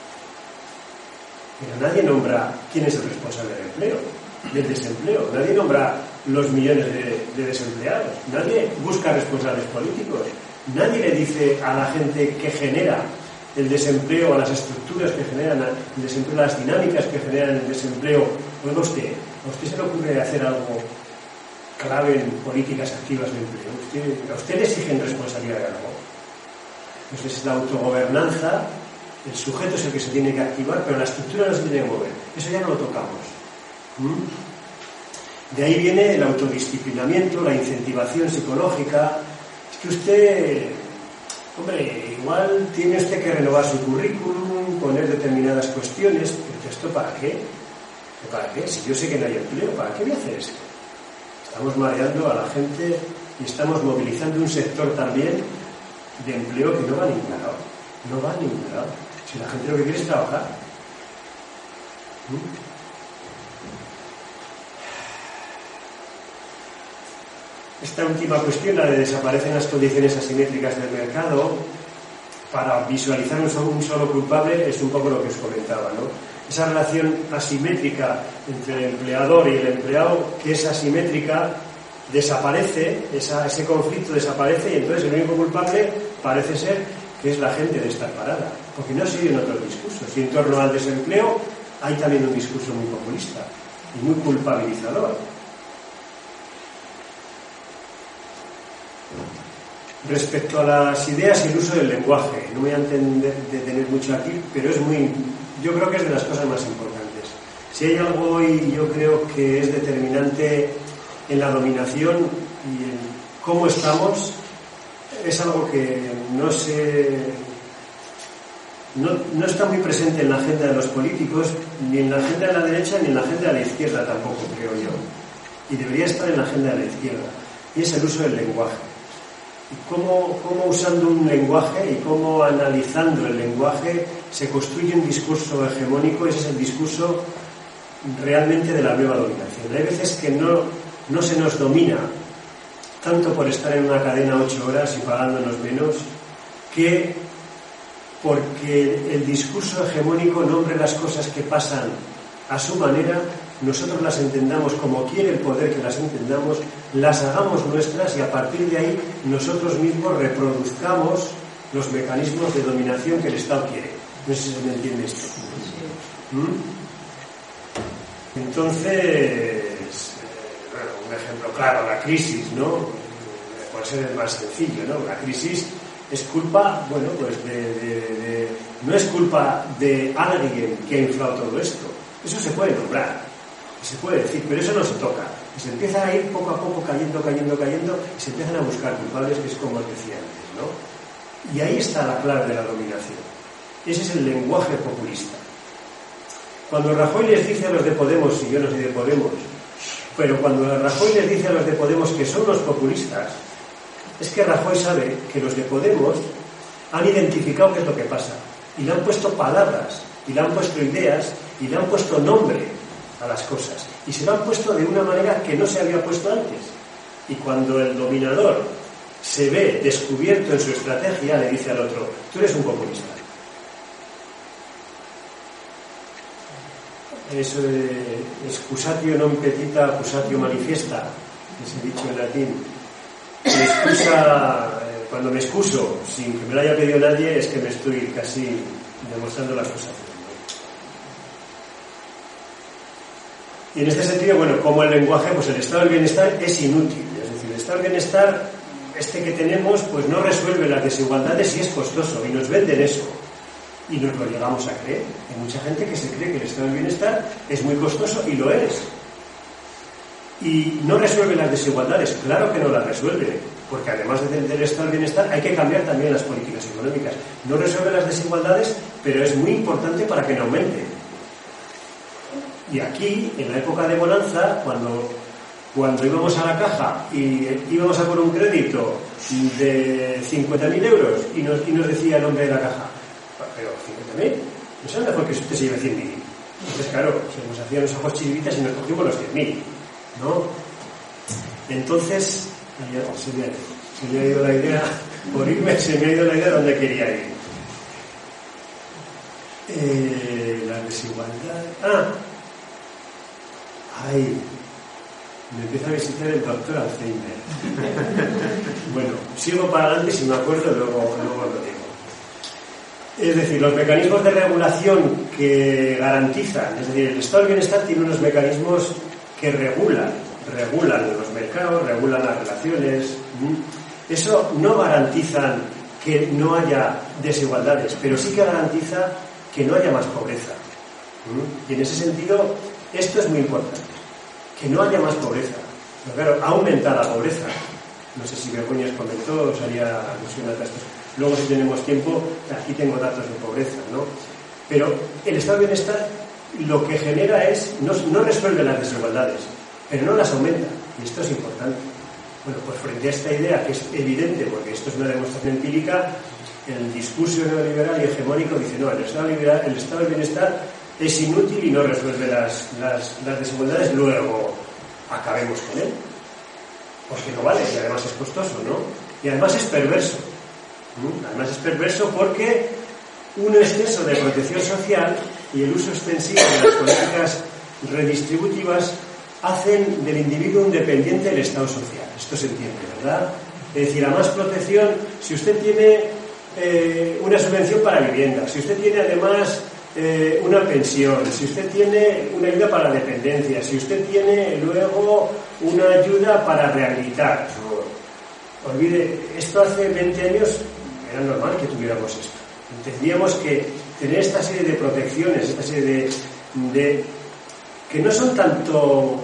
Pero nadie nombra quién es el responsable del empleo, del desempleo. Nadie nombra los millones de, de desempleados. Nadie busca responsables políticos. Nadie le dice a la gente que genera el desempleo, a las estructuras que generan el desempleo, a las dinámicas que generan el desempleo. Oiga usted, ¿a usted se le ocurre hacer algo clave en políticas activas de empleo? ¿Usted, ¿A usted le exigen responsabilidad de algo? Entonces la autogobernanza, el sujeto es el que se tiene que activar, pero la estructura no se tiene que mover. Eso ya no lo tocamos. De ahí viene el autodisciplinamiento, la incentivación psicológica. Es que usted, hombre, igual tiene usted que renovar su currículum, poner determinadas cuestiones, pero ¿esto para qué? ¿Para qué? Si yo sé que no hay empleo, ¿para qué voy a hacer esto? Estamos mareando a la gente y estamos movilizando un sector también de empleo que no va a ningún lado. No va a ningún lado. Si la gente lo que quiere es trabajar. ¿Mm? Esta última cuestión, la de desaparecen las condiciones asimétricas del mercado, para visualizar un solo, un solo culpable, es un poco lo que os comentaba, ¿no? Esa relación asimétrica entre el empleador y el empleado, que es asimétrica, desaparece, esa, ese conflicto desaparece, y entonces el único culpable parece ser que es la gente de estar parada, porque no se oyen otros discursos. Y en torno al desempleo hay también un discurso muy populista y muy culpabilizador. Respecto a las ideas y el uso del lenguaje, no me voy a entender, detener mucho aquí, pero es muy, yo creo que es de las cosas más importantes. Si hay algo hoy, yo creo que es determinante en la dominación y en cómo estamos, es algo que no se, no, no está muy presente en la agenda de los políticos, ni en la agenda de la derecha, ni en la agenda de la izquierda tampoco, creo yo. Y debería estar en la agenda de la izquierda, y es el uso del lenguaje. Y cómo, cómo usando un lenguaje y cómo analizando el lenguaje se construye un discurso hegemónico. Ese es el discurso realmente de la nueva dominación. Hay veces que no, no se nos domina tanto por estar en una cadena ocho horas y pagándonos menos, que porque el discurso hegemónico nombre las cosas que pasan a su manera, nosotros las entendamos como quiere el poder que las entendamos, las hagamos nuestras y a partir de ahí nosotros mismos reproduzcamos los mecanismos de dominación que el Estado quiere. No sé si se me entiende esto. ¿Mm? Entonces, bueno, un ejemplo claro, la crisis, ¿no? Puede ser el más sencillo, ¿no? La crisis es culpa, bueno, pues de, de, de, no es culpa de alguien que ha inflado todo esto. Eso se puede nombrar, se puede decir, pero eso no se toca. Y se empieza a ir poco a poco cayendo, cayendo, cayendo, y se empiezan a buscar culpables, que es como os decía antes, ¿no? Y ahí está la clave de la dominación. Ese es el lenguaje populista. Cuando Rajoy les dice a los de Podemos, y yo no soy de Podemos, pero cuando Rajoy les dice a los de Podemos que son los populistas, es que Rajoy sabe que los de Podemos han identificado qué es lo que pasa, y le han puesto palabras, y le han puesto ideas, y le han puesto nombre a las cosas, y se lo han puesto de una manera que no se había puesto antes. Y cuando el dominador se ve descubierto en su estrategia, le dice al otro: tú eres un populista. Eso de excusatio non petita, accusatio manifiesta, ese dicho en latín. Se excusa, cuando me excuso sin que me lo haya pedido nadie es que me estoy casi demostrando la acusación. Y en este sentido, bueno, como el lenguaje, pues el estado del bienestar es inútil. Es decir, el estado del bienestar, este que tenemos, pues no resuelve las desigualdades y es costoso, y nos venden eso. Y nos lo llegamos a creer. Hay mucha gente que se cree que el estado del bienestar es muy costoso, y lo es. Y no resuelve las desigualdades, claro que no las resuelve, porque además de del estado del bienestar hay que cambiar también las políticas económicas. No resuelve las desigualdades, pero es muy importante para que no aumenten. Y aquí, en la época de bonanza, cuando, cuando íbamos a la caja y íbamos a por un crédito de cincuenta mil euros y nos, y nos decía el hombre de la caja, pero cincuenta mil, no es mejor que usted se lleve cien mil. Entonces, claro, se nos hacían los ojos chiribitas y nos cogimos los cien mil, ¿no? Entonces, se me, se me ha ido la idea, por irme, se me ha ido la idea donde quería ir. Eh, la desigualdad. Ah, ay, me empieza a visitar el doctor Alzheimer. Bueno, sigo para adelante, si me acuerdo, luego, luego lo digo. Es decir, los mecanismos de regulación que garantizan, es decir, el estado del bienestar tiene unos mecanismos que regulan, regulan los mercados, regulan las relaciones. Eso no garantiza que no haya desigualdades, pero sí que garantiza que no haya más pobreza. Y en ese sentido, esto es muy importante, que no haya más pobreza. Pero claro, aumenta la pobreza. No sé si Begoña os comentó, os haría alusión a esto. Luego, si tenemos tiempo, aquí tengo datos de pobreza, ¿no? Pero el estado de bienestar lo que genera es, no, no resuelve las desigualdades, pero no las aumenta. Y esto es importante. Bueno, pues frente a esta idea, que es evidente, porque esto es una demostración empírica, el discurso neoliberal y hegemónico dice, no, el estado, liberal, el estado del bienestar es inútil y no resuelve las, las, las desigualdades, luego acabemos con él. Porque no vale, y además es costoso, ¿no? Y además es perverso. Además es perverso porque un exceso de protección social y el uso extensivo de las políticas redistributivas hacen del individuo un dependiente del Estado social. Esto se entiende, ¿verdad? Es decir, a más protección, si usted tiene eh, una subvención para vivienda, si usted tiene además eh, una pensión, si usted tiene una ayuda para la dependencia, si usted tiene luego una ayuda para rehabilitar. No, olvide, esto hace veinte años era normal que tuviéramos esto. Entendíamos que tener esta serie de protecciones, esta serie de, de que no son tanto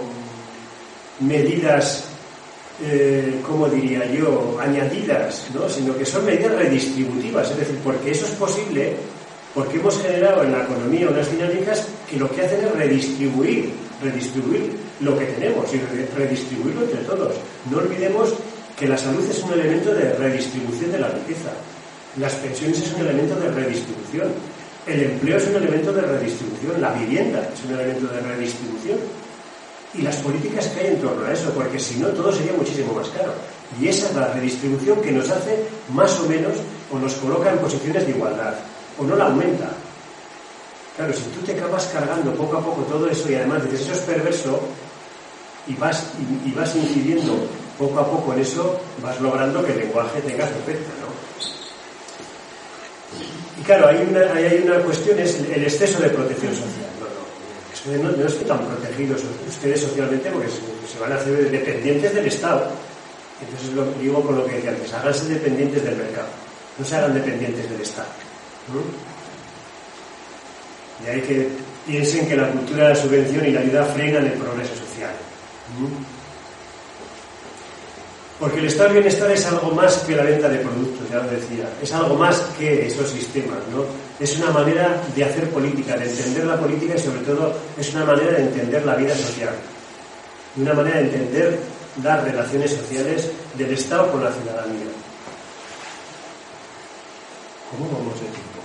medidas, eh, ¿cómo diría yo?, añadidas, ¿no?, sino que son medidas redistributivas. Es decir, porque eso es posible, porque hemos generado en la economía unas dinámicas que lo que hacen es redistribuir, redistribuir lo que tenemos y redistribuirlo entre todos. No olvidemos que la salud es un elemento de redistribución de la riqueza. Las pensiones es un elemento de redistribución. El empleo es un elemento de redistribución. La vivienda es un elemento de redistribución. Y las políticas que hay en torno a eso, porque si no, todo sería muchísimo más caro. Y esa es la redistribución que nos hace, más o menos, o nos coloca en posiciones de igualdad, o no la aumenta. Claro, si tú te acabas cargando poco a poco todo eso y además dices, eso es perverso, y vas, y, y vas incidiendo poco a poco en eso, vas logrando que el lenguaje tenga su efecto, ¿no? Y claro, hay una, hay una cuestión, es el exceso de protección social. No, no, no, no están tan protegidos ustedes socialmente porque se, se van a hacer dependientes del Estado. Entonces lo digo con lo que decía antes, háganse dependientes del mercado, no se hagan dependientes del Estado, ¿no? Y hay que piensen que la cultura de la subvención y la ayuda frenan el progreso social. ¿Mm? Porque el estado del bienestar es algo más que la venta de productos, ya lo decía, es algo más que esos sistemas, ¿no? Es una manera de hacer política, de entender la política y sobre todo es una manera de entender la vida social, y una manera de entender las relaciones sociales del Estado con la ciudadanía. ¿Cómo vamos de tiempo?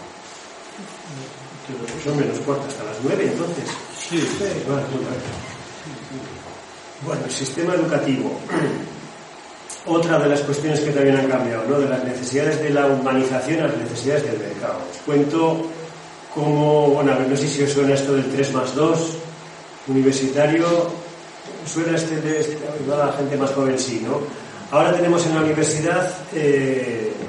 Son menos cuarto, hasta las nueve entonces. Sí, sí. Vale, muy bien. Bueno, el sistema educativo. Otra de las cuestiones que también han cambiado, ¿no?, de las necesidades de la humanización a las necesidades del mercado. Os cuento cómo, bueno, a ver, no sé si os suena esto del tres más dos, universitario, suena este de este, la gente más joven, sí, ¿no? Ahora tenemos en la universidad eh,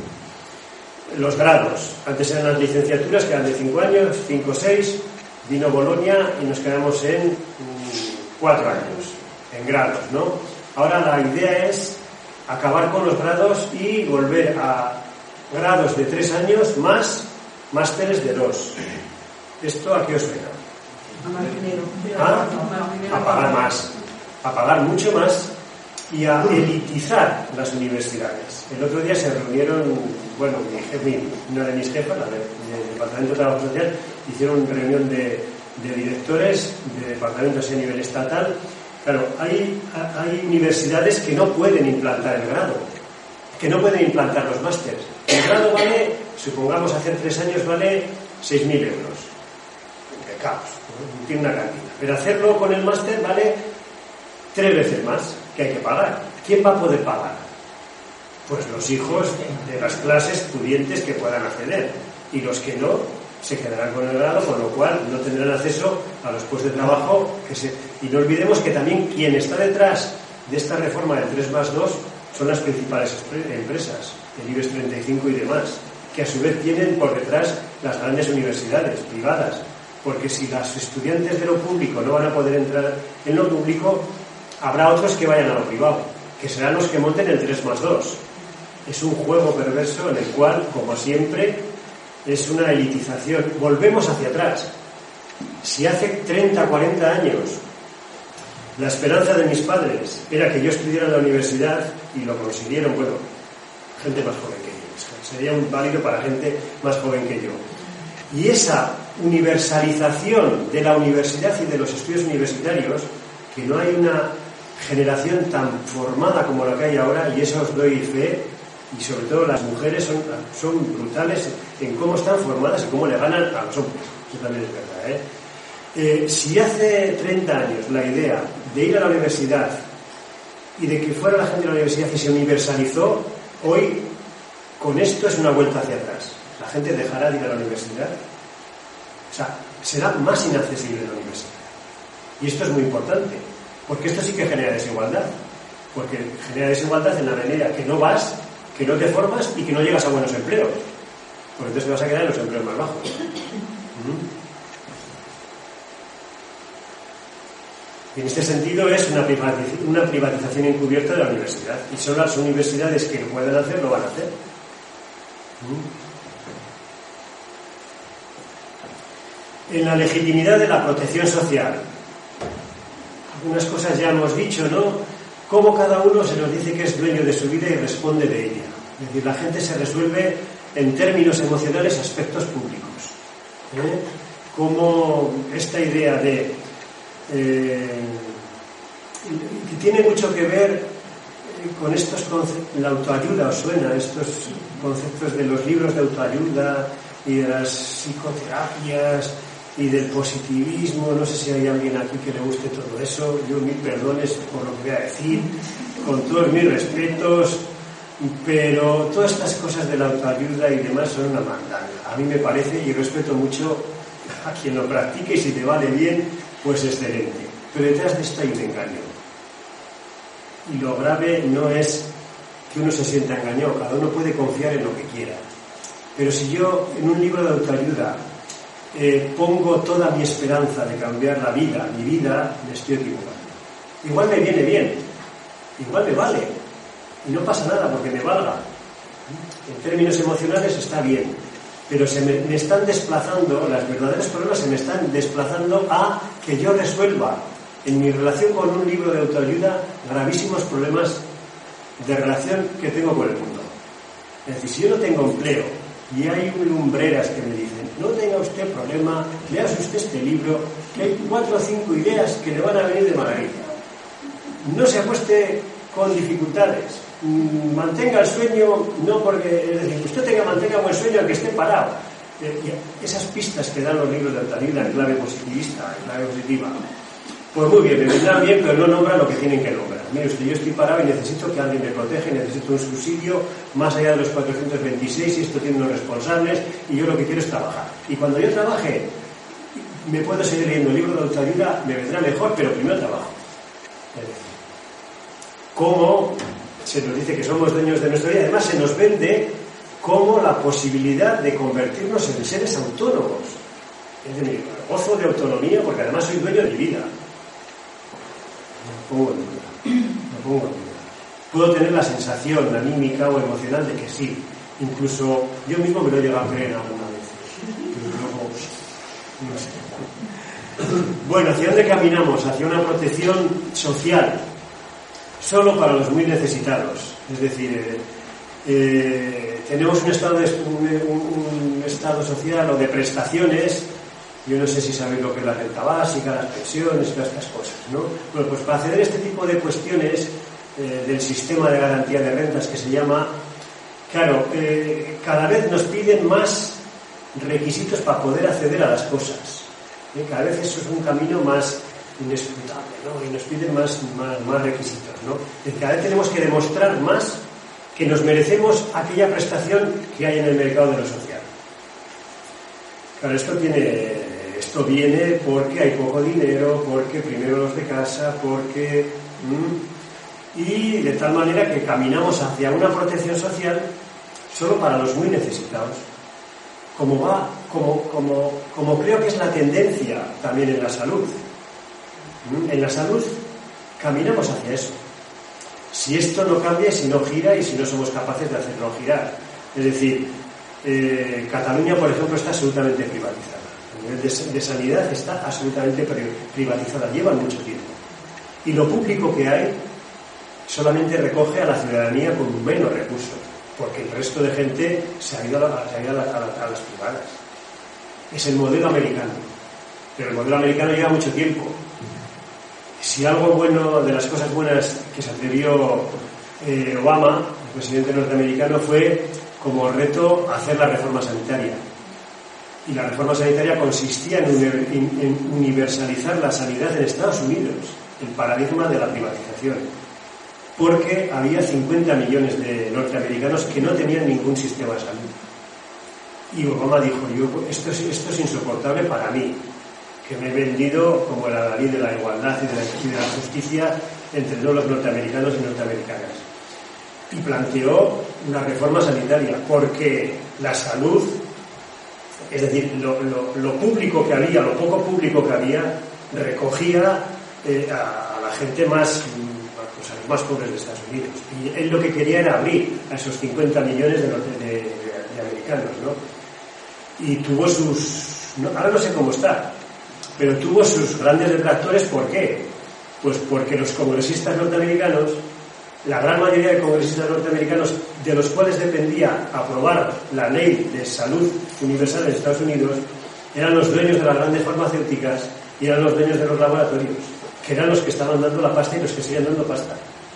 los grados. Antes eran las licenciaturas, que eran de cinco años, cinco o seis, vino Bolonia y nos quedamos en cuatro años, en grados, ¿no? Ahora la idea es acabar con los grados y volver a grados de tres años más másteres de dos. ¿Esto a qué os suena? A más dinero. ¿Ah? A pagar más, a pagar mucho más y a elitizar las universidades. El otro día se reunieron, bueno, mi, mi, una de mis jefas, la del de Departamento de Trabajo Social, hicieron una reunión de, de directores de departamentos a nivel estatal. Claro, hay, hay universidades que no pueden implantar el grado, que no pueden implantar los másteres. El grado vale, supongamos hace tres años, vale seis mil euros. De caos, ¿no? Tiene una cantidad. Pero hacerlo con el máster vale tres veces más que hay que pagar. ¿Quién va a poder pagar? Pues los hijos de las clases pudientes que puedan acceder. Y los que no, se quedarán con el grado, con lo cual no tendrán acceso a los puestos de trabajo. Que se... Y no olvidemos que también quien está detrás de esta reforma del tres más dos son las principales empresas, el IBEX treinta y cinco y demás, que a su vez tienen por detrás las grandes universidades privadas. Porque si los estudiantes de lo público no van a poder entrar en lo público, habrá otros que vayan a lo privado, que serán los que monten el tres más dos. Es un juego perverso en el cual, como siempre, es una elitización. Volvemos hacia atrás. Si hace treinta, cuarenta años la esperanza de mis padres era que yo estudiara en la universidad, y lo consiguieron, bueno, gente más joven que yo, sería un válido para gente más joven que yo. Y esa universalización de la universidad y de los estudios universitarios, que no hay una generación tan formada como la que hay ahora, y eso os doy fe, y sobre todo las mujeres son, son brutales en cómo están formadas y cómo le ganan a los hombres. Eso también es verdad, ¿eh? Eh, si hace treinta años la idea de ir a la universidad y de que fuera la gente de la universidad y se universalizó, hoy con esto es una vuelta hacia atrás. La gente dejará de ir a la universidad, o sea, será más inaccesible la universidad. Y esto es muy importante, porque esto sí que genera desigualdad, porque genera desigualdad en la manera que no vas, que no te formas y que no llegas a buenos empleos, porque entonces te vas a quedar en los empleos más bajos. ¿Mm? Y en este sentido es una privatización, una privatización encubierta de la universidad, y son las universidades que lo pueden hacer, lo van a hacer. ¿Mm? En la legitimidad de la protección social, algunas cosas ya hemos dicho, ¿no? Cómo cada uno se nos dice que es dueño de su vida y responde de ella. Es decir, la gente se resuelve en términos emocionales aspectos públicos. ¿Eh? Como esta idea de eh, que tiene mucho que ver con estos conceptos, la autoayuda, ¿os suena? Estos conceptos de los libros de autoayuda y de las psicoterapias y del positivismo. No sé si hay alguien aquí que le guste todo eso. Yo mil perdones por lo que voy a decir, con todos mis respetos, pero todas estas cosas de la autoayuda y demás son una mandanga. A mí me parece, y respeto mucho a quien lo practique, y si te vale bien, pues excelente. Pero detrás de esto hay un engaño. Y lo grave no es que uno se sienta engañado, cada uno puede confiar en lo que quiera. Pero si yo en un libro de autoayuda eh, pongo toda mi esperanza de cambiar la vida, mi vida, me estoy equivocando. Igual me viene bien, igual me vale, y no pasa nada porque me valga. En términos emocionales está bien, pero se me, me están desplazando, los verdaderos problemas se me están desplazando a que yo resuelva en mi relación con un libro de autoayuda gravísimos problemas de relación que tengo con el mundo. Es decir, si yo no tengo empleo y hay lumbreras que me dicen, no tenga usted problema, leas usted este libro, que hay cuatro o cinco ideas que le van a venir de maravilla. No se acueste con dificultades, mantenga el sueño, no porque, es decir, usted tenga, mantenga buen sueño aunque esté parado. Esas pistas que dan los libros de autoayuda en clave positivista, en clave positiva, pues muy bien, me vendrán bien, pero no nombran lo que tienen que nombrar. Mire usted, yo estoy parado y necesito que alguien me proteja, necesito un subsidio más allá de los cuatrocientos veintiséis, y esto tiene unos responsables, y yo lo que quiero es trabajar. Y cuando yo trabaje, me puedo seguir leyendo el libro de autoayuda, me vendrá mejor, pero primero trabajo. Es decir, ¿cómo se nos dice que somos dueños de nuestra vida? Además se nos vende como la posibilidad de convertirnos en seres autónomos. Es decir, gozo de autonomía porque además soy dueño de mi vida. No pongo en duda. No pongo en duda. Puedo tener la sensación anímica o emocional de que sí. Incluso yo mismo me lo he llegado a creer alguna vez. Pero luego, no sé. Bueno, ¿hacia dónde caminamos? Hacia una protección social, solo para los muy necesitados. Es decir, eh, eh, tenemos un estado, de, un, un estado social o de prestaciones. Yo no sé si sabéis lo que es la renta básica, las pensiones, todas estas cosas, ¿no? Bueno, pues para acceder a este tipo de cuestiones eh, del sistema de garantía de rentas que se llama, claro, eh, cada vez nos piden más requisitos para poder acceder a las cosas. ¿eh? Cada vez eso es un camino más inescrutable, ¿no? Y nos piden más, más, más requisitos, ¿no? Y cada vez tenemos que demostrar más que nos merecemos aquella prestación que hay en el mercado de lo social. Claro, esto tiene, esto viene porque hay poco dinero, porque primero los de casa, porque... Mmm, y de tal manera que caminamos hacia una protección social solo para los muy necesitados. Como va, como, como, como creo que es la tendencia también en la salud. ¿Mm? En la salud caminamos hacia eso. Si esto no cambia, si no gira y si no somos capaces de hacerlo girar. Es decir, eh, Cataluña, por ejemplo, está absolutamente privatizada. A nivel de, de sanidad está absolutamente privatizada. Lleva mucho tiempo. Y lo público que hay solamente recoge a la ciudadanía con menos recursos, porque el resto de gente se ha ido a, la, se ha ido a, la, a, la, a las privadas. Es el modelo americano, pero el modelo americano lleva mucho tiempo. Si algo bueno, de las cosas buenas que se atrevió eh, Obama, el presidente norteamericano, fue como reto hacer la reforma sanitaria. Y la reforma sanitaria consistía en, en, en universalizar la sanidad en Estados Unidos, el paradigma de la privatización. Porque había cincuenta millones de norteamericanos que no tenían ningún sistema de salud. Y Obama dijo, yo, esto es, esto es insoportable para mí, que me he vendido como la ley de la igualdad y de la, y de la justicia entre todos los norteamericanos y norteamericanas. Y planteó una reforma sanitaria, porque la salud, es decir, lo, lo, lo público que había, lo poco público que había, recogía eh, a, a la gente más... Pues a los más pobres de Estados Unidos. Y él lo que quería era abrir a esos cincuenta millones de, de, de, de americanos, ¿no? Y tuvo sus... No, ahora no sé cómo está, pero tuvo sus grandes detractores. ¿Por qué? Pues porque los congresistas norteamericanos, la gran mayoría de congresistas norteamericanos, de los cuales dependía aprobar la ley de salud universal en Estados Unidos, eran los dueños de las grandes farmacéuticas y eran los dueños de los laboratorios, que eran los que estaban dando la pasta y los que siguen dando pasta.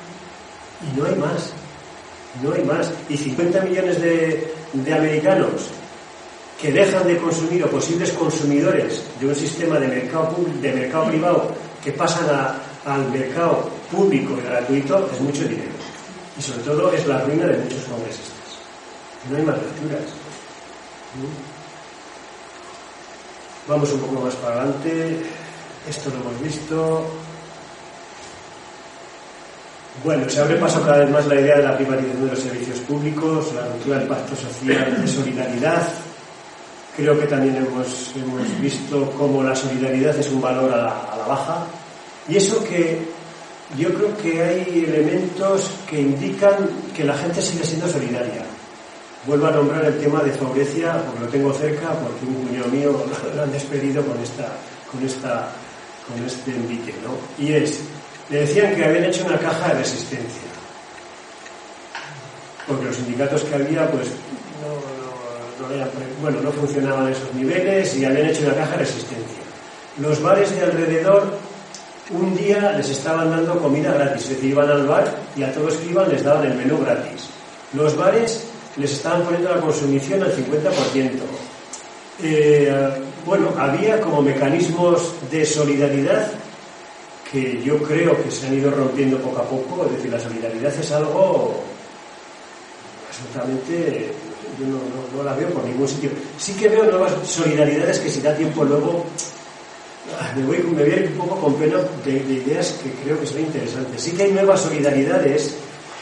Y no hay más, no hay más. Y cincuenta millones de, de americanos que dejan de consumir, o posibles consumidores de un sistema de mercado, de mercado privado, que pasan a, al mercado público y gratuito, es mucho dinero. Y sobre todo es la ruina de muchos congresistas. No hay más lecturas. Vamos un poco más para adelante. Esto lo hemos visto. Bueno, se abre paso cada vez más la idea de la privatización de los servicios públicos, la ruptura del pacto social de solidaridad. Creo que también hemos, hemos visto cómo la solidaridad es un valor a la, a la baja. Y eso que yo creo que hay elementos que indican que la gente sigue siendo solidaria. Vuelvo a nombrar el tema de Faurecia, porque lo tengo cerca, porque un cuñado mío lo han despedido con esta... con esta con este envite, ¿no? Y es, le decían que habían hecho una caja de resistencia, porque los sindicatos que había, pues, no, no, no, bueno, no funcionaban a esos niveles y habían hecho una caja de resistencia. Los bares de alrededor, un día les estaban dando comida gratis, es decir, iban al bar y a todos los que iban les daban el menú gratis. Los bares les estaban poniendo la consumición al cincuenta por ciento. Eh, bueno, había como mecanismos de solidaridad que yo creo que se han ido rompiendo poco a poco. Es decir, la solidaridad es algo absolutamente, yo no, no, no la veo por ningún sitio. Sí que veo nuevas solidaridades que si da tiempo luego me voy, me voy a ir un poco con pena de, de ideas que creo que son interesantes. Sí que hay nuevas solidaridades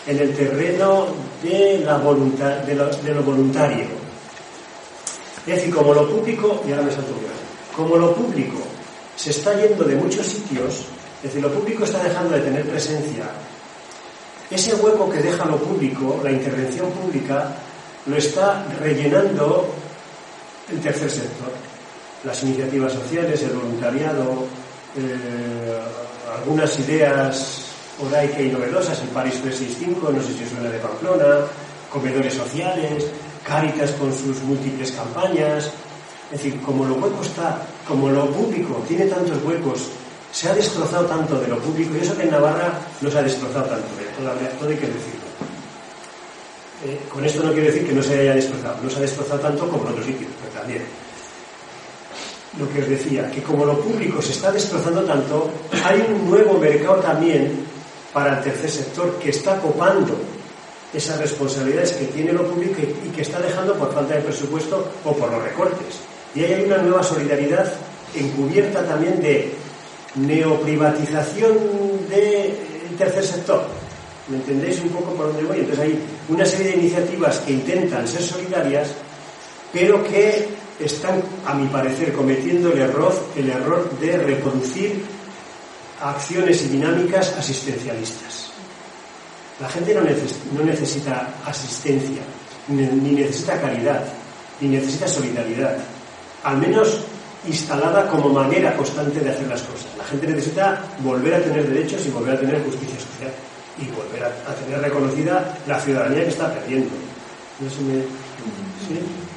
en el terreno de, la voluntad, de, lo, de lo voluntario. Es decir, como lo público, y ahora me salto bien, como lo público se está yendo de muchos sitios, es decir, lo público está dejando de tener presencia, ese hueco que deja lo público, la intervención pública, lo está rellenando el tercer sector. Las iniciativas sociales, el voluntariado, eh, algunas ideas por ahí que hay novedosas, el París trescientos sesenta y cinco, no sé si suena de Pamplona, comedores sociales, Cáritas con sus múltiples campañas. Es decir, como lo hueco está, como lo público tiene tantos huecos, se ha destrozado tanto de lo público, y eso que en Navarra no se ha destrozado tanto, todavía todo hay que decirlo. Eh, con esto no quiero decir que no se haya destrozado, no se ha destrozado tanto como en otros sitios, pero también. Lo que os decía, que como lo público se está destrozando tanto, hay un nuevo mercado también para el tercer sector que está copando esas responsabilidades que tiene lo público y que está dejando por falta de presupuesto o por los recortes. Y ahí hay una nueva solidaridad encubierta también de neoprivatización del tercer sector. ¿Me entendéis un poco por dónde voy? Entonces hay una serie de iniciativas que intentan ser solidarias, pero que están, a mi parecer, cometiendo el error, el error de reproducir acciones y dinámicas asistencialistas. La gente no, neces no necesita asistencia, ni, ni necesita caridad, ni necesita solidaridad, al menos instalada como manera constante de hacer las cosas. La gente necesita volver a tener derechos y volver a tener justicia social y volver a, a tener reconocida la ciudadanía que está perdiendo. No sé, me... ¿Sí?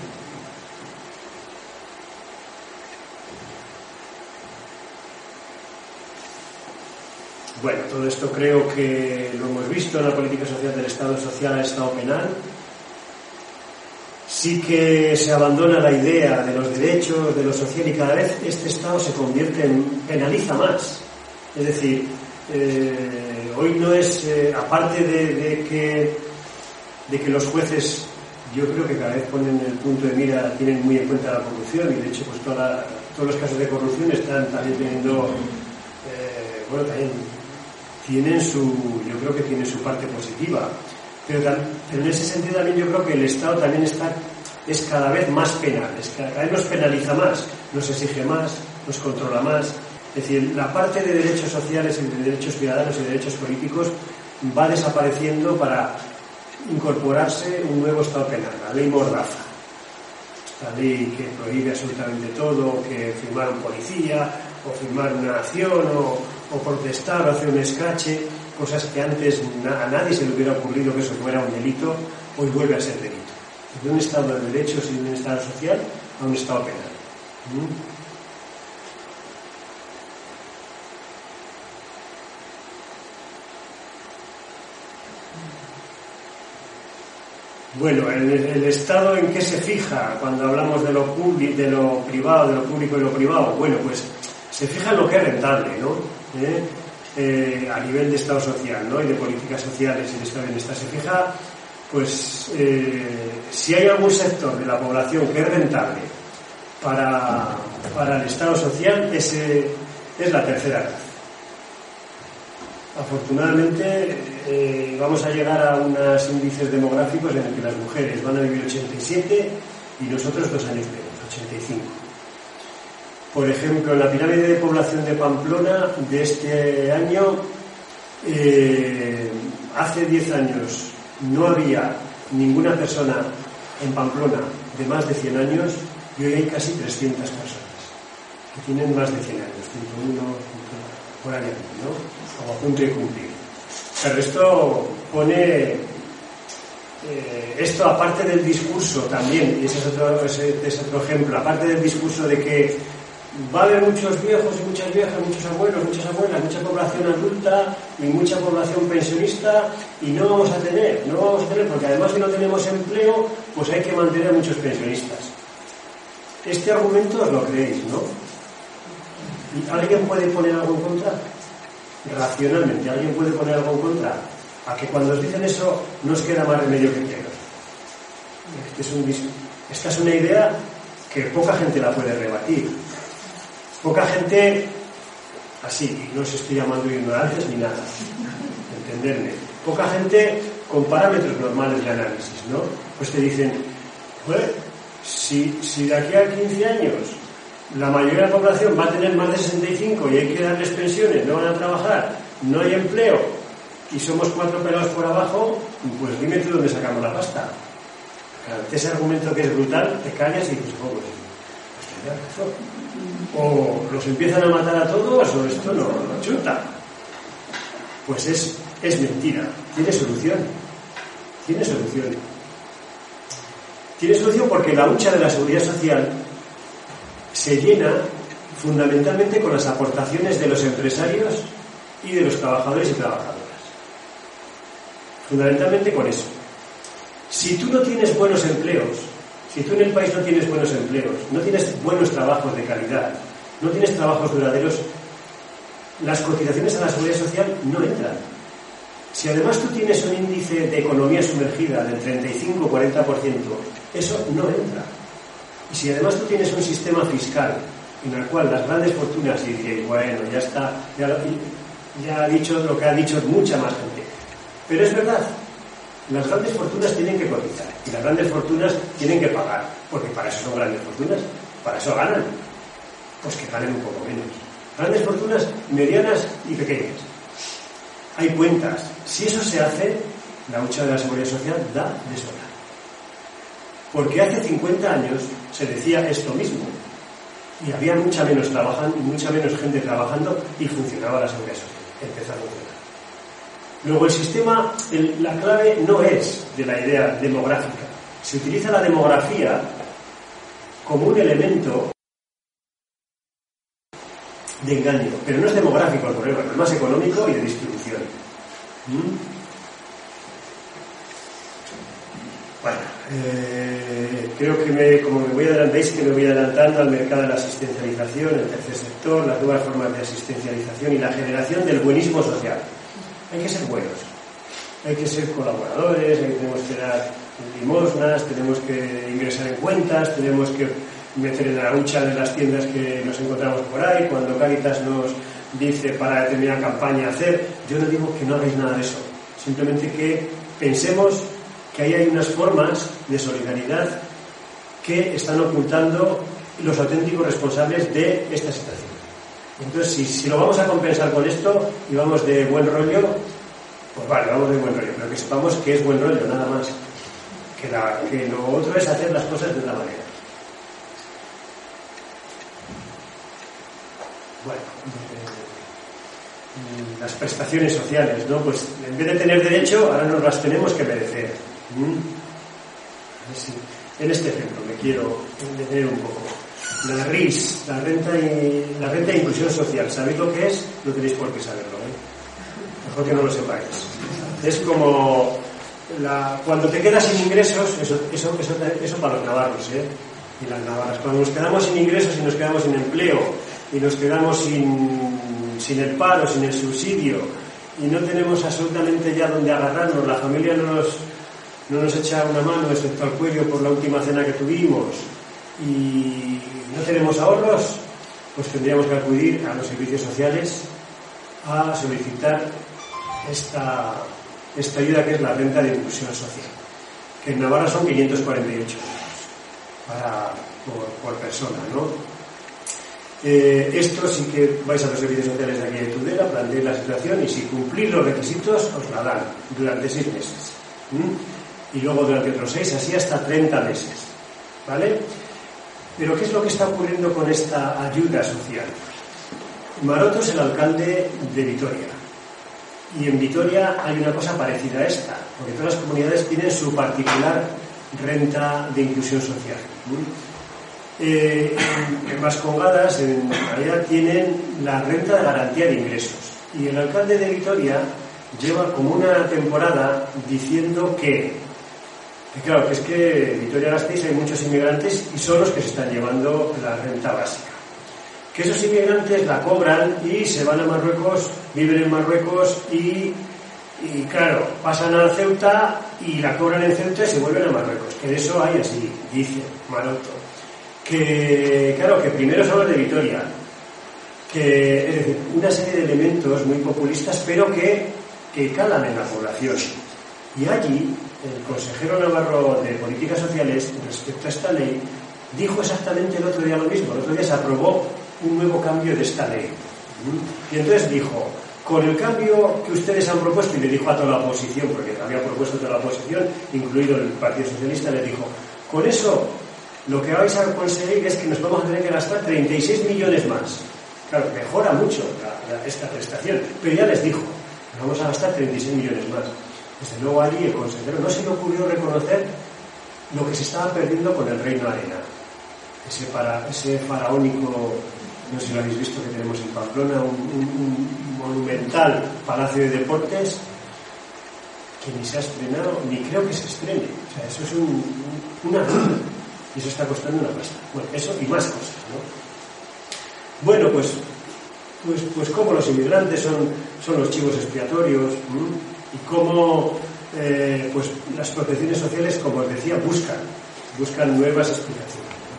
Bueno, todo esto creo que lo hemos visto en la política social del Estado social al Estado penal. Sí que se abandona la idea de los derechos, de lo social, y cada vez este Estado se convierte en, penaliza más. Es decir, eh, hoy no es, eh, aparte de, de, que, de que los jueces, yo creo que cada vez ponen el punto de mira, tienen muy en cuenta la corrupción, y de hecho pues toda, todos los casos de corrupción están también teniendo, eh, bueno, también tienen su, yo creo que tienen su parte positiva. Pero, pero en ese sentido también yo creo que el Estado también está, es cada vez más penal, es cada vez nos penaliza más, nos exige más, nos controla más. Es decir, la parte de derechos sociales y de derechos ciudadanos y de derechos políticos va desapareciendo para incorporarse un nuevo Estado penal, la ley Mordaza. Esta ley que prohíbe absolutamente todo, que firmar un policía, o firmar una acción, o, o protestar, o hacer un escrache, cosas que antes a nadie se le hubiera ocurrido que eso fuera un delito, hoy vuelve a ser delito. De un Estado de derechos y de un Estado social a un Estado penal. ¿Mm? Bueno, el, el Estado en qué se fija cuando hablamos de lo público, de lo privado, de lo público y lo privado. Bueno, pues se fija en lo que es rentable, ¿no? ¿Eh? Eh, a nivel de Estado social, ¿no? Y de políticas sociales y de Estado de bienestar. Se fija, pues, eh, si hay algún sector de la población que es rentable para, para el Estado social, ese es la tercera edad. Afortunadamente eh, vamos a llegar a unos índices demográficos en el que las mujeres van a vivir ochenta y siete y nosotros dos años menos, ochenta y cinco. Por ejemplo, en la pirámide de población de Pamplona de este año, eh, hace diez años no había ninguna persona en Pamplona de más de cien años y hoy hay casi trescientas personas que tienen más de cien años, ciento uno por año, ¿no? O a punto de cumplir. Pero esto pone, eh, esto aparte del discurso también, y ese es, otro, ese es otro ejemplo, aparte del discurso de que va a haber muchos viejos y muchas viejas, muchos abuelos, muchas abuelas, mucha población adulta y mucha población pensionista, y no vamos a tener, no vamos a tener, porque además si no tenemos empleo, pues hay que mantener a muchos pensionistas. Este argumento os lo creéis, ¿no? ¿Y alguien puede poner algo en contra? Racionalmente, ¿alguien puede poner algo en contra? A que cuando os dicen eso no os queda más remedio que creer. Este es un, esta es una idea que poca gente la puede rebatir. Poca gente así, no os estoy llamando ignorantes ni nada, entenderme. Poca gente con parámetros normales de análisis, ¿no? Pues te dicen, pues, si, si de aquí a quince años la mayoría de la población va a tener más de sesenta y cinco y hay que darles pensiones, no van a trabajar, no hay empleo y somos cuatro pelados por abajo, pues dime tú dónde sacamos la pasta. Ante ese argumento que es brutal, te callas y dices, oh, pues, pues razón. O los empiezan a matar a todos o esto no, no chuta. Pues es, es mentira. Tiene solución. Tiene solución. Tiene solución porque la hucha de la seguridad social se llena fundamentalmente con las aportaciones de los empresarios y de los trabajadores y trabajadoras. Fundamentalmente con eso. Si tú no tienes buenos empleos, si tú en el país no tienes buenos empleos, no tienes buenos trabajos de calidad, no tienes trabajos duraderos, las cotizaciones a la seguridad social no entran. Si además tú tienes un índice de economía sumergida del treinta y cinco a cuarenta por ciento, eso no entra. Y si además tú tienes un sistema fiscal en el cual las grandes fortunas, y diréis, bueno, ya está, ya, ya ha dicho lo que ha dicho mucha más gente. Pero es verdad, las grandes fortunas tienen que cotizar y las grandes fortunas tienen que pagar, porque para eso son grandes fortunas, para eso ganan, pues que ganen un poco menos. Grandes fortunas, medianas y pequeñas. Hay cuentas. Si eso se hace, la hucha de la seguridad social da de sobra. Porque hace cincuenta años se decía esto mismo y había mucha menos trabajando, mucha menos gente trabajando y funcionaba la seguridad social. Empezó a funcionar. Luego el sistema, el, la clave no es de la idea demográfica. Se utiliza la demografía como un elemento de engaño, pero no es demográfico el problema, es más económico y de distribución. ¿Mm? Bueno, eh, creo que me, como me voy adelantando, veis que me voy adelantando al mercado de la asistencialización, el tercer sector, las nuevas formas de asistencialización y la generación del buenismo social. Hay que ser buenos, hay que ser colaboradores, hay, tenemos que dar limosnas, tenemos que ingresar en cuentas, tenemos que meter en la hucha de las tiendas que nos encontramos por ahí, cuando Cáritas nos dice para determinada campaña hacer. Yo no digo que no hagáis nada de eso, simplemente que pensemos que ahí hay unas formas de solidaridad que están ocultando los auténticos responsables de esta situación. Entonces, si, si lo vamos a compensar con esto y vamos de buen rollo, pues vale, vamos de buen rollo, pero que sepamos que es buen rollo, nada más. Que, la, que lo otro es hacer las cosas de otra manera. Bueno, eh, las prestaciones sociales, ¿no? Pues en vez de tener derecho, ahora nos las tenemos que merecer. ¿Mm? A ver si, en este ejemplo me quiero detener un poco. La R I S, la renta, y, la renta de inclusión social, ¿sabéis lo que es? No tenéis por qué saberlo, ¿eh? Mejor que no lo sepáis. Es como la, cuando te quedas sin ingresos, eso, eso, eso, eso para los navarros, ¿eh? Y las navarras. Cuando nos quedamos sin ingresos y nos quedamos sin empleo y nos quedamos sin, sin el paro, sin el subsidio y no tenemos absolutamente ya donde agarrarnos, la familia no nos, no nos echa una mano excepto al cuello por la última cena que tuvimos y no tenemos ahorros, pues tendríamos que acudir a los servicios sociales a solicitar esta, esta ayuda que es la renta de inclusión social, que en Navarra son quinientos cuarenta y ocho euros para, por, por persona, ¿no? Eh, esto sí que vais a los servicios sociales de aquí de Tudela, planteéis la situación y si cumplís los requisitos os la dan durante seis meses. ¿Mm? Y luego durante otros seis, así hasta treinta meses. ¿Vale? Pero ¿qué es lo que está ocurriendo con esta ayuda social? Maroto es el alcalde de Vitoria. Y en Vitoria hay una cosa parecida a esta, porque todas las comunidades tienen su particular renta de inclusión social. Eh, en Vascongadas, en realidad, tienen la renta de garantía de ingresos. Y el alcalde de Vitoria lleva como una temporada diciendo que Y claro, que es que en Vitoria-Gasteiz hay muchos inmigrantes y son los que se están llevando la renta básica. Que esos inmigrantes la cobran y se van a Marruecos, viven en Marruecos y, y claro, pasan a Ceuta y la cobran en Ceuta y se vuelven a Marruecos. Que de eso hay así, dice Maroto. Que claro, que primero somos de Vitoria, que, es decir, una serie de elementos muy populistas, pero que, que calan en la población. Y allí, el consejero Navarro de Políticas Sociales, respecto a esta ley, dijo exactamente el otro día lo mismo. El otro día se aprobó un nuevo cambio de esta ley. Y entonces dijo, con el cambio que ustedes han propuesto, y le dijo a toda la oposición, porque había propuesto toda la oposición, incluido el Partido Socialista, le dijo, con eso lo que vais a conseguir es que nos vamos a tener que gastar treinta y seis millones más. Claro, mejora mucho la, la, esta prestación, pero ya les dijo, vamos a gastar treinta y seis millones más. Desde luego allí el consejero no se le ocurrió reconocer lo que se estaba perdiendo con el Reino Arena. Ese, para, ese faraónico, no sé si lo habéis visto, que tenemos en Pamplona, un, un, un monumental palacio de deportes que ni se ha estrenado, ni creo que se estrene. O sea, eso es un, un, una ruina. Y eso está costando una pasta. Bueno, eso y más cosas, ¿no? Bueno, pues, pues, pues como los inmigrantes son, son los chivos expiatorios, ¿m? Y cómo eh, pues las protecciones sociales, como os decía, buscan, buscan nuevas explicaciones.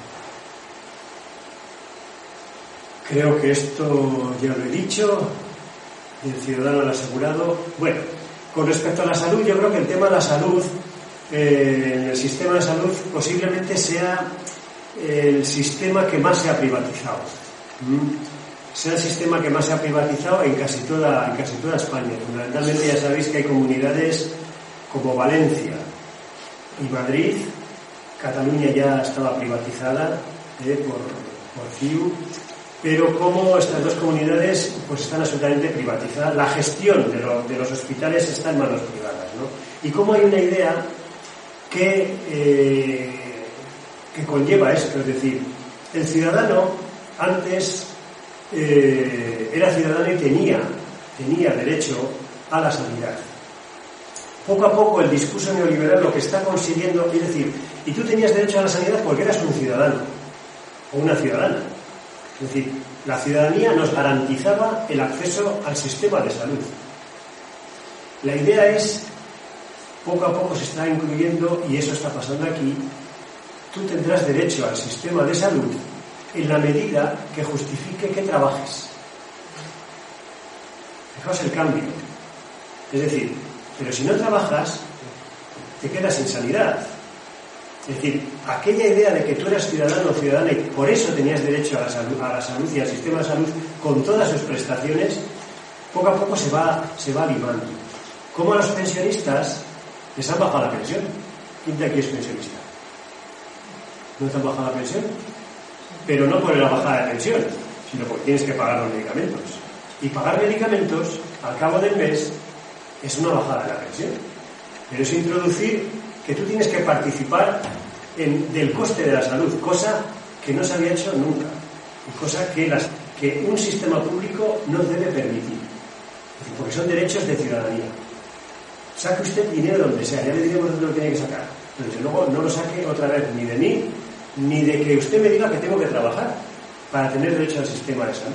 Creo que esto ya lo he dicho, y el ciudadano lo ha asegurado. Bueno, con respecto a la salud, yo creo que el tema de la salud, eh, en el sistema de salud, posiblemente sea el sistema que más se ha privatizado. ¿Mm? Sea el sistema que más se ha privatizado en casi toda, en casi toda España. Fundamentalmente ya sabéis que hay comunidades como Valencia y Madrid. Cataluña ya estaba privatizada eh, por, por C I U, pero como estas dos comunidades pues están absolutamente privatizadas, la gestión de, lo, de los hospitales está en manos privadas, ¿no? Y como hay una idea que, eh, que conlleva esto, es decir, el ciudadano antes eh, era ciudadano y tenía, tenía derecho a la sanidad. Poco a poco el discurso neoliberal lo que está consiguiendo es decir, y tú tenías derecho a la sanidad porque eras un ciudadano o una ciudadana. Es decir, la ciudadanía nos garantizaba el acceso al sistema de salud. La idea es, poco a poco se está incluyendo, y eso está pasando aquí, tú tendrás derecho al sistema de salud en la medida que justifique que trabajes. Fijaos el cambio. Es decir, pero si no trabajas, te quedas sin sanidad. Es decir, aquella idea de que tú eras ciudadano o ciudadana y por eso tenías derecho a la salud, a la salud y al sistema de salud con todas sus prestaciones, poco a poco se va, se va limando. Como a los pensionistas les han bajado la pensión. ¿Quién de aquí es pensionista? ¿No te han bajado la pensión? Pero no por la bajada de pensión, sino porque tienes que pagar los medicamentos. Y pagar medicamentos, al cabo del mes, es una bajada de la pensión. Pero es introducir que tú tienes que participar en, del coste de la salud, cosa que no se había hecho nunca, y cosa que, las, que un sistema público no debe permitir, porque son derechos de ciudadanía. Saque usted dinero donde sea, ya le diremos dónde lo tiene que sacar, pero desde luego no lo saque otra vez ni de mí, ni de que usted me diga que tengo que trabajar para tener derecho al sistema de salud.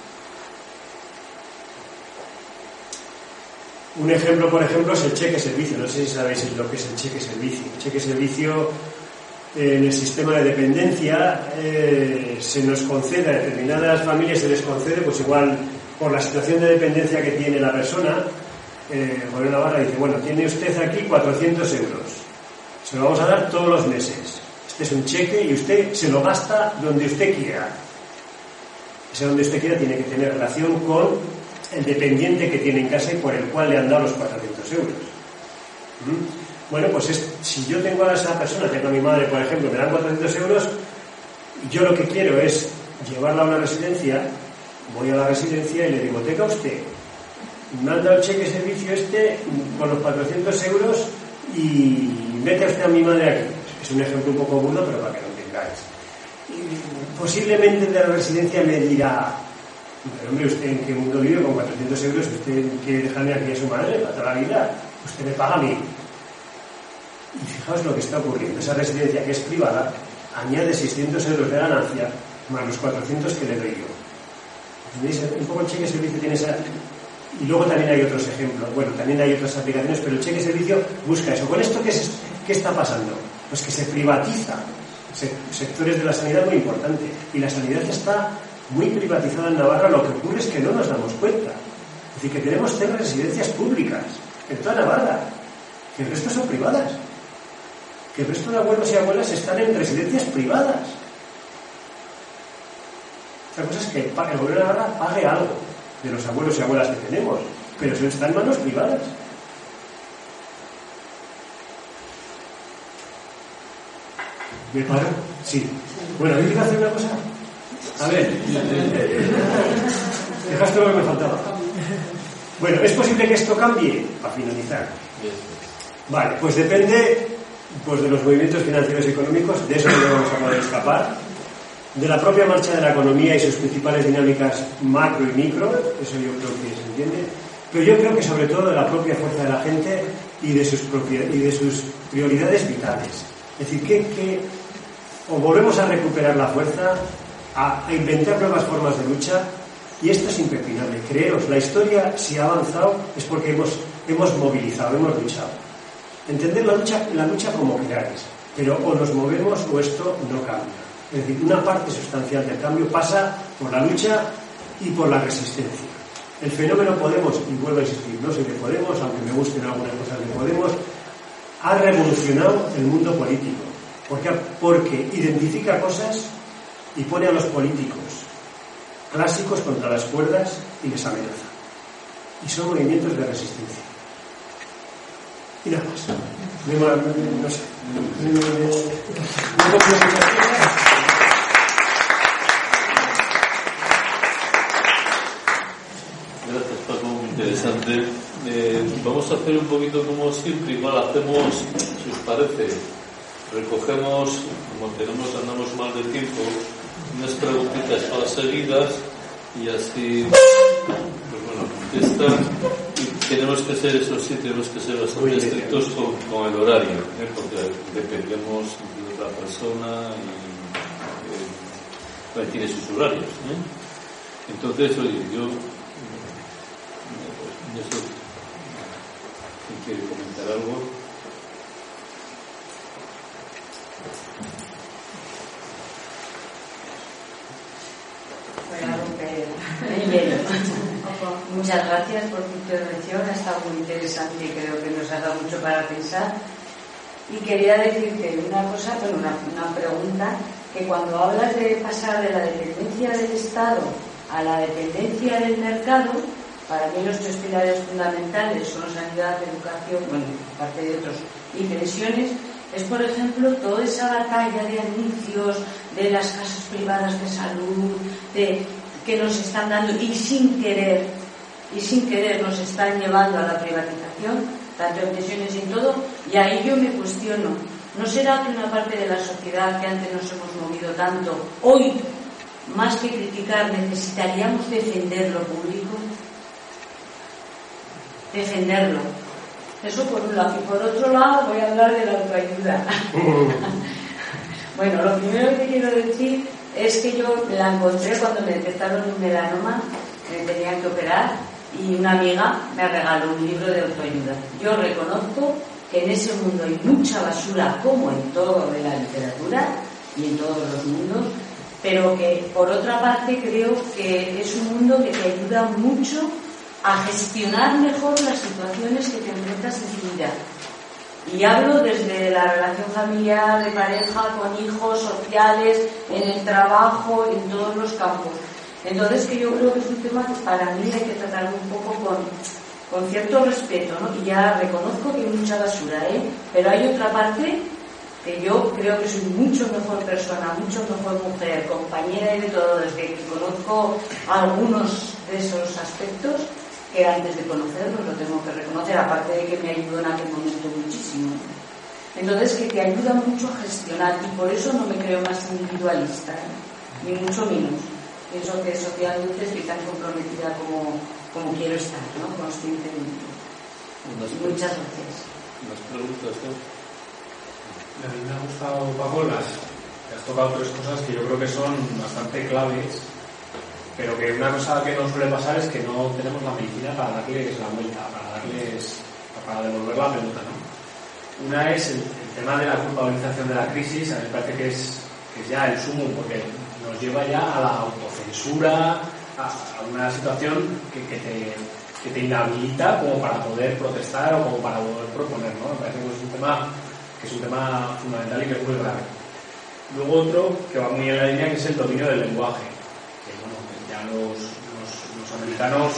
Un ejemplo, por ejemplo, es el cheque servicio. No sé si sabéis lo que es el cheque servicio. El cheque servicio eh, en el sistema de dependencia eh, se nos concede, a determinadas familias se les concede, pues igual por la situación de dependencia que tiene la persona, eh, Juan Navarra dice, bueno, tiene usted aquí cuatrocientos euros. Se lo vamos a dar todos los meses. Este es un cheque y usted se lo gasta donde usted quiera. Ese donde usted quiera tiene que tener relación con el dependiente que tiene en casa y por el cual le han dado los cuatrocientos euros. ¿Mm? Bueno, pues es, si yo tengo a esa persona, tengo a mi madre, por ejemplo, me dan cuatrocientos euros, y yo lo que quiero es llevarla a una residencia, voy a la residencia y le digo, tenga usted, me han dado el cheque servicio este con los cuatrocientos euros y mete a usted a mi madre aquí. Es un ejemplo un poco burdo, pero para que lo entendáis. Y posiblemente de la residencia me dirá, pero hombre, ¿usted en qué mundo vive con cuatrocientos euros? ¿Usted quiere dejarme aquí a su madre para toda la vida? Usted me paga a mí. Y fijaos lo que está ocurriendo. Esa residencia que es privada añade seiscientos euros de ganancia más los cuatrocientos que le doy yo. ¿Entendéis? Un poco el cheque servicio tiene esa... Y luego también hay otros ejemplos. Bueno, también hay otras aplicaciones, pero el cheque servicio busca eso. ¿Con esto qué, es, qué está pasando? Pues que se privatiza sectores de la sanidad muy importante. Y la sanidad está muy privatizada en Navarra. Lo que ocurre es que no nos damos cuenta. Es decir, que tenemos tres residencias públicas en toda Navarra, que el resto son privadas, que el resto de abuelos y abuelas están en residencias privadas. Otra cosa es que el gobierno de Navarra pague algo de los abuelos y abuelas que tenemos, pero eso está en manos privadas. ¿Me paro? Sí. Bueno, ¿alguien quiere hacer una cosa? A ver. Dejaste lo que me faltaba. Bueno, ¿es posible que esto cambie? Para finalizar. Vale, pues depende pues, de los movimientos financieros y económicos, de eso no vamos a poder escapar, de la propia marcha de la economía y sus principales dinámicas macro y micro, eso yo creo que se entiende, pero yo creo que sobre todo de la propia fuerza de la gente y de sus, y de sus prioridades vitales. Es decir, que, que o volvemos a recuperar la fuerza, a, a inventar nuevas formas de lucha, y esto es impepinable. Creeros, la historia, si ha avanzado, es porque hemos, hemos movilizado, hemos luchado. Entender la lucha, la lucha como queráis, pero o nos movemos o esto no cambia. Es decir, una parte sustancial del cambio pasa por la lucha y por la resistencia. El fenómeno Podemos, y vuelvo a insistir, no soy de Podemos, aunque me gusten algunas cosas de Podemos, ha revolucionado el mundo político. ¿Por qué? Porque identifica cosas y pone a los políticos clásicos contra las cuerdas y les amenaza. Y son movimientos de resistencia. Y nada más. No, no, no, no sé. No, no, no, Gracias, Paco, muy interesante. Eh, vamos a hacer un poquito como siempre, igual hacemos, si os parece, recogemos, como tenemos, andamos mal de tiempo, unas preguntitas para seguidas y así, pues bueno, contestan. Y tenemos que ser, eso sí, tenemos que ser bastante estrictos con, con el horario, ¿eh? Porque dependemos de otra persona y eh, tiene sus horarios, ¿eh? Entonces, oye, yo, no sé, ¿quién quiere comentar algo? Voy a romper el hielo. Muchas gracias por tu intervención, ha estado muy interesante y creo que nos ha dado mucho para pensar. Y quería decirte una cosa, bueno, una, una pregunta, que cuando hablas de pasar de la dependencia del Estado a la dependencia del mercado, para mí los tres pilares fundamentales son sanidad, educación, bueno, aparte de otros, y pensiones. Es, por ejemplo, toda esa batalla de anuncios de las casas privadas de salud, de, que nos están dando y sin querer, y sin querer nos están llevando a la privatización, tanto en pensiones y en todo, y ahí yo me cuestiono, ¿no será que una parte de la sociedad que antes nos hemos movido tanto, hoy, más que criticar, necesitaríamos defender lo público? Defenderlo. Eso por un lado. Y por otro lado voy a hablar de la autoayuda. Bueno, lo primero que quiero decir es que yo la encontré cuando me detectaron un melanoma, me tenían que operar, y una amiga me regaló un libro de autoayuda. Yo reconozco que en ese mundo hay mucha basura, como en todo de la literatura y en todos los mundos, pero que por otra parte creo que es un mundo que te ayuda mucho a gestionar mejor las situaciones que te enfrentas en tu vida. Y hablo desde la relación familiar, de pareja, con hijos, sociales, en el trabajo, en todos los campos. Entonces, que yo creo que es un tema que para mí hay que tratarlo un poco con, con cierto respeto, ¿no? Y ya reconozco que hay mucha basura, ¿eh? Pero hay otra parte que yo creo que soy mucho mejor persona, mucho mejor mujer, compañera y de todo, desde que conozco algunos de esos aspectos, que antes de conocerlos, lo tengo que reconocer, aparte de que me ayudó en aquel momento muchísimo. Entonces, que te ayuda mucho a gestionar, y por eso no me creo más individualista, ¿eh? Ni mucho menos. Pienso que socialmente estoy tan comprometida como, como quiero estar, ¿no? Conscientemente. Muchas gracias. ¿Más preguntas, no? A mí me ha gustado, Paco, las, has tocado tres cosas que yo creo que son bastante claves, pero que una cosa que nos suele pasar es que no tenemos la medicina para darles la vuelta, para darles, para devolver la pelota, ¿no? Una es el, el tema de la culpabilización de la crisis. A mí me parece que es, que es ya el sumo, porque nos lleva ya a la autocensura, a, a una situación que, que, te, que te inhabilita como para poder protestar o como para poder proponer, ¿no? Me parece que es un tema, que es un tema fundamental y que es muy grave. Luego otro que va muy en la línea, que es el dominio del lenguaje, que bueno, que ya los, los, los americanos,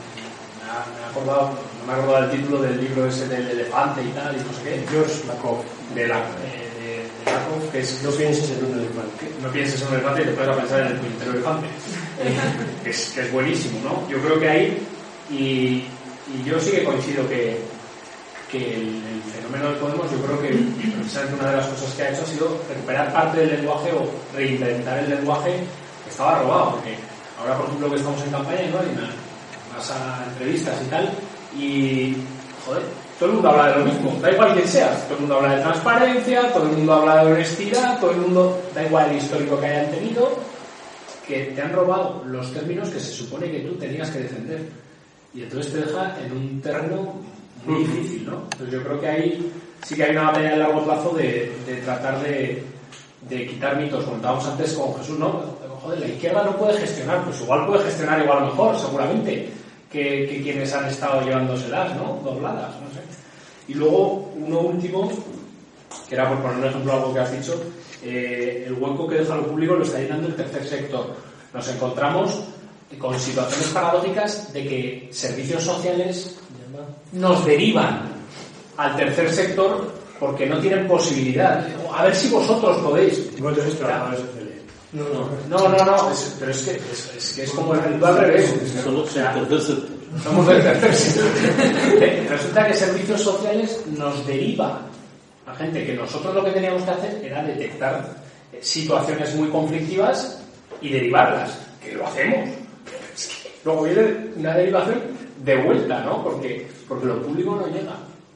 me ha, me ha acordado, no me he acordado del título del libro ese del elefante y tal, y no sé qué, George Lakoff, de la eh, de, de Lakoff, que es no pienses en un elefante. no pienses en un elefante y te puedes pensar en el puñetero elefante, eh, que, es, que es buenísimo, ¿no? Yo creo que ahí, y, y yo sí que coincido que que el, el fenómeno de Podemos, yo creo que precisamente una de las cosas que ha hecho ha sido recuperar parte del lenguaje o reinventar el lenguaje que estaba robado, porque ahora, por ejemplo, que estamos en campaña, ¿no? Y vas a entrevistas y tal, y joder, todo el mundo habla de lo mismo, da igual quién seas, todo el mundo habla de transparencia, todo el mundo habla de honestidad, todo el mundo, da igual el histórico que hayan tenido, que te han robado los términos que se supone que tú tenías que defender, y entonces te deja en un terreno muy difícil, ¿no? Entonces yo creo que ahí sí que hay una batalla a largo plazo de, de tratar de, de quitar mitos. Comentábamos antes con Jesús, ¿no? Joder, la izquierda no puede gestionar, pues igual puede gestionar igual mejor, seguramente, que, que quienes han estado llevándoselas, ¿no? Dobladas, no sé. Y luego, uno último, que era por poner un ejemplo algo que has dicho, eh, el hueco que deja lo público lo está llenando el tercer sector. Nos encontramos con situaciones paradójicas de que servicios sociales nos derivan al tercer sector porque no tienen posibilidad. A ver si vosotros podéis. Vosotros trabajadores sociales. No, no, no, no, no. Es, pero es que es, es que es como el mundo al revés. Solo el tercer sector. Somos del tercer sector. Resulta que servicios sociales nos deriva a gente que nosotros lo que teníamos que hacer era detectar situaciones muy conflictivas y derivarlas, que lo hacemos. Es que luego viene una derivación de vuelta, ¿no? Porque, porque lo público no llega.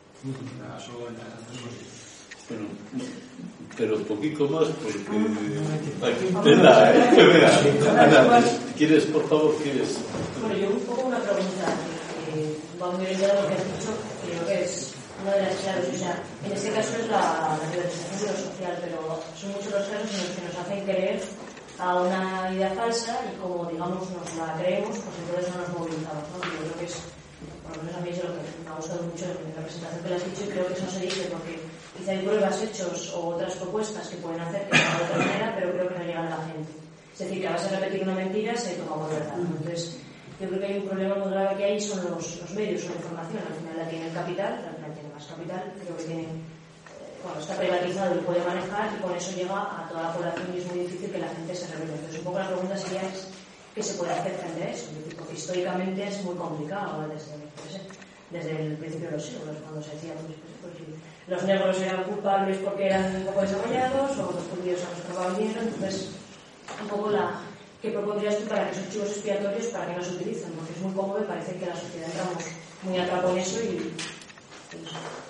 Pero, pero un poquito más, porque aquí tela, ¿eh? Mira, Ana, ¿quieres, por favor, quieres? Bueno, yo un poco una pregunta que va muy bien a lo que has dicho, creo que es una de las claves. O sea, en este caso es la, la privatización de lo social, pero son muchos los casos en los que nos hacen creer a una idea falsa y como, digamos, nos la creemos, pues entonces no nos movilizamos, ¿no? Yo creo que es, por lo menos a mí es lo que me ha gustado mucho en la presentación que le has dicho, y creo que eso no se dice porque quizá hay pruebas, hechos o otras propuestas que pueden hacer que sea de otra manera, pero creo que no llegan a la gente. Es decir, que a base de repetir una mentira se toma por verdad, ¿no? Entonces, yo creo que hay un problema muy grave que hay, son los, los medios, son la información. Al final la tiene el capital, al final tiene más capital, creo que tiene... Bueno, está privatizado y puede manejar, y con eso llega a toda la población y es muy difícil que la gente se revele. Entonces, un poco la pregunta sería es, ¿qué se puede hacer frente a eso? Porque históricamente es muy complicado, desde, desde el principio de los siglos, cuando se decía pues, pues, pues, los negros eran culpables porque eran un poco desarrollados, o los judíos se nos robaban dinero. Entonces, un poco la... ¿Qué propondrías tú para que esos chivos expiatorios, para que no se utilicen? Porque es muy cómodo y parece que la sociedad entramos muy atrapado en eso y... y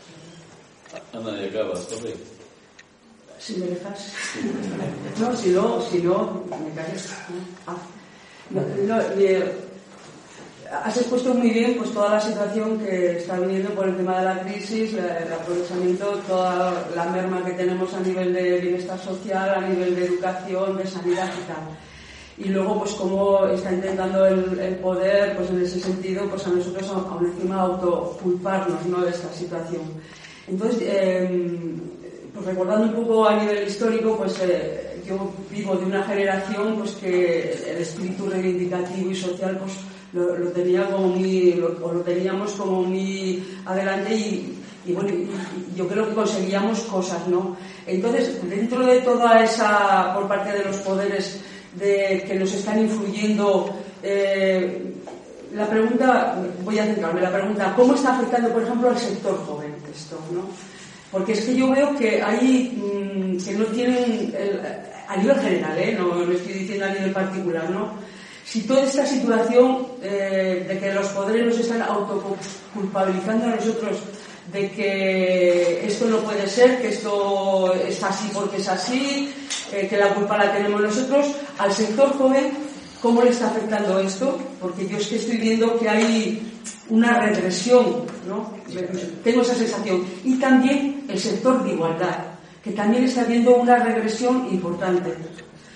Ana, y acabas, ¿vale? Si me dejas. No, si no, si no, me calles. Ah. No, no, eh, has expuesto muy bien pues toda la situación que está viniendo por el tema de la crisis, la, el aprovechamiento, toda la merma que tenemos a nivel de bienestar social, a nivel de educación, de sanidad y tal. Y luego, pues cómo está intentando el, el poder, pues en ese sentido, pues a nosotros aún encima autoculparnos, ¿no?, de esta situación. Entonces, eh, pues recordando un poco a nivel histórico, pues eh, yo vivo de una generación pues que el espíritu reivindicativo y social pues lo, lo tenía como muy, lo, o lo teníamos como muy adelante y, y bueno, y, y yo creo que conseguíamos cosas, ¿no? Entonces, dentro de toda esa, por parte de los poderes de que nos están influyendo, eh, la pregunta, voy a centrarme, la pregunta, ¿cómo está afectando, por ejemplo, al sector joven esto, ¿no? Porque es que yo veo que hay, mmm, que no tienen, el, a nivel general, ¿eh? No lo estoy diciendo a nivel particular, ¿no? Si toda esta situación eh, de que los poderes nos están autoculpabilizando a nosotros de que esto no puede ser, que esto es así porque es así, eh, que la culpa la tenemos nosotros, al sector joven, ¿cómo le está afectando esto? Porque yo es que estoy viendo que hay una regresión, ¿no? Tengo esa sensación. Y también el sector de igualdad, que también está viendo una regresión importante.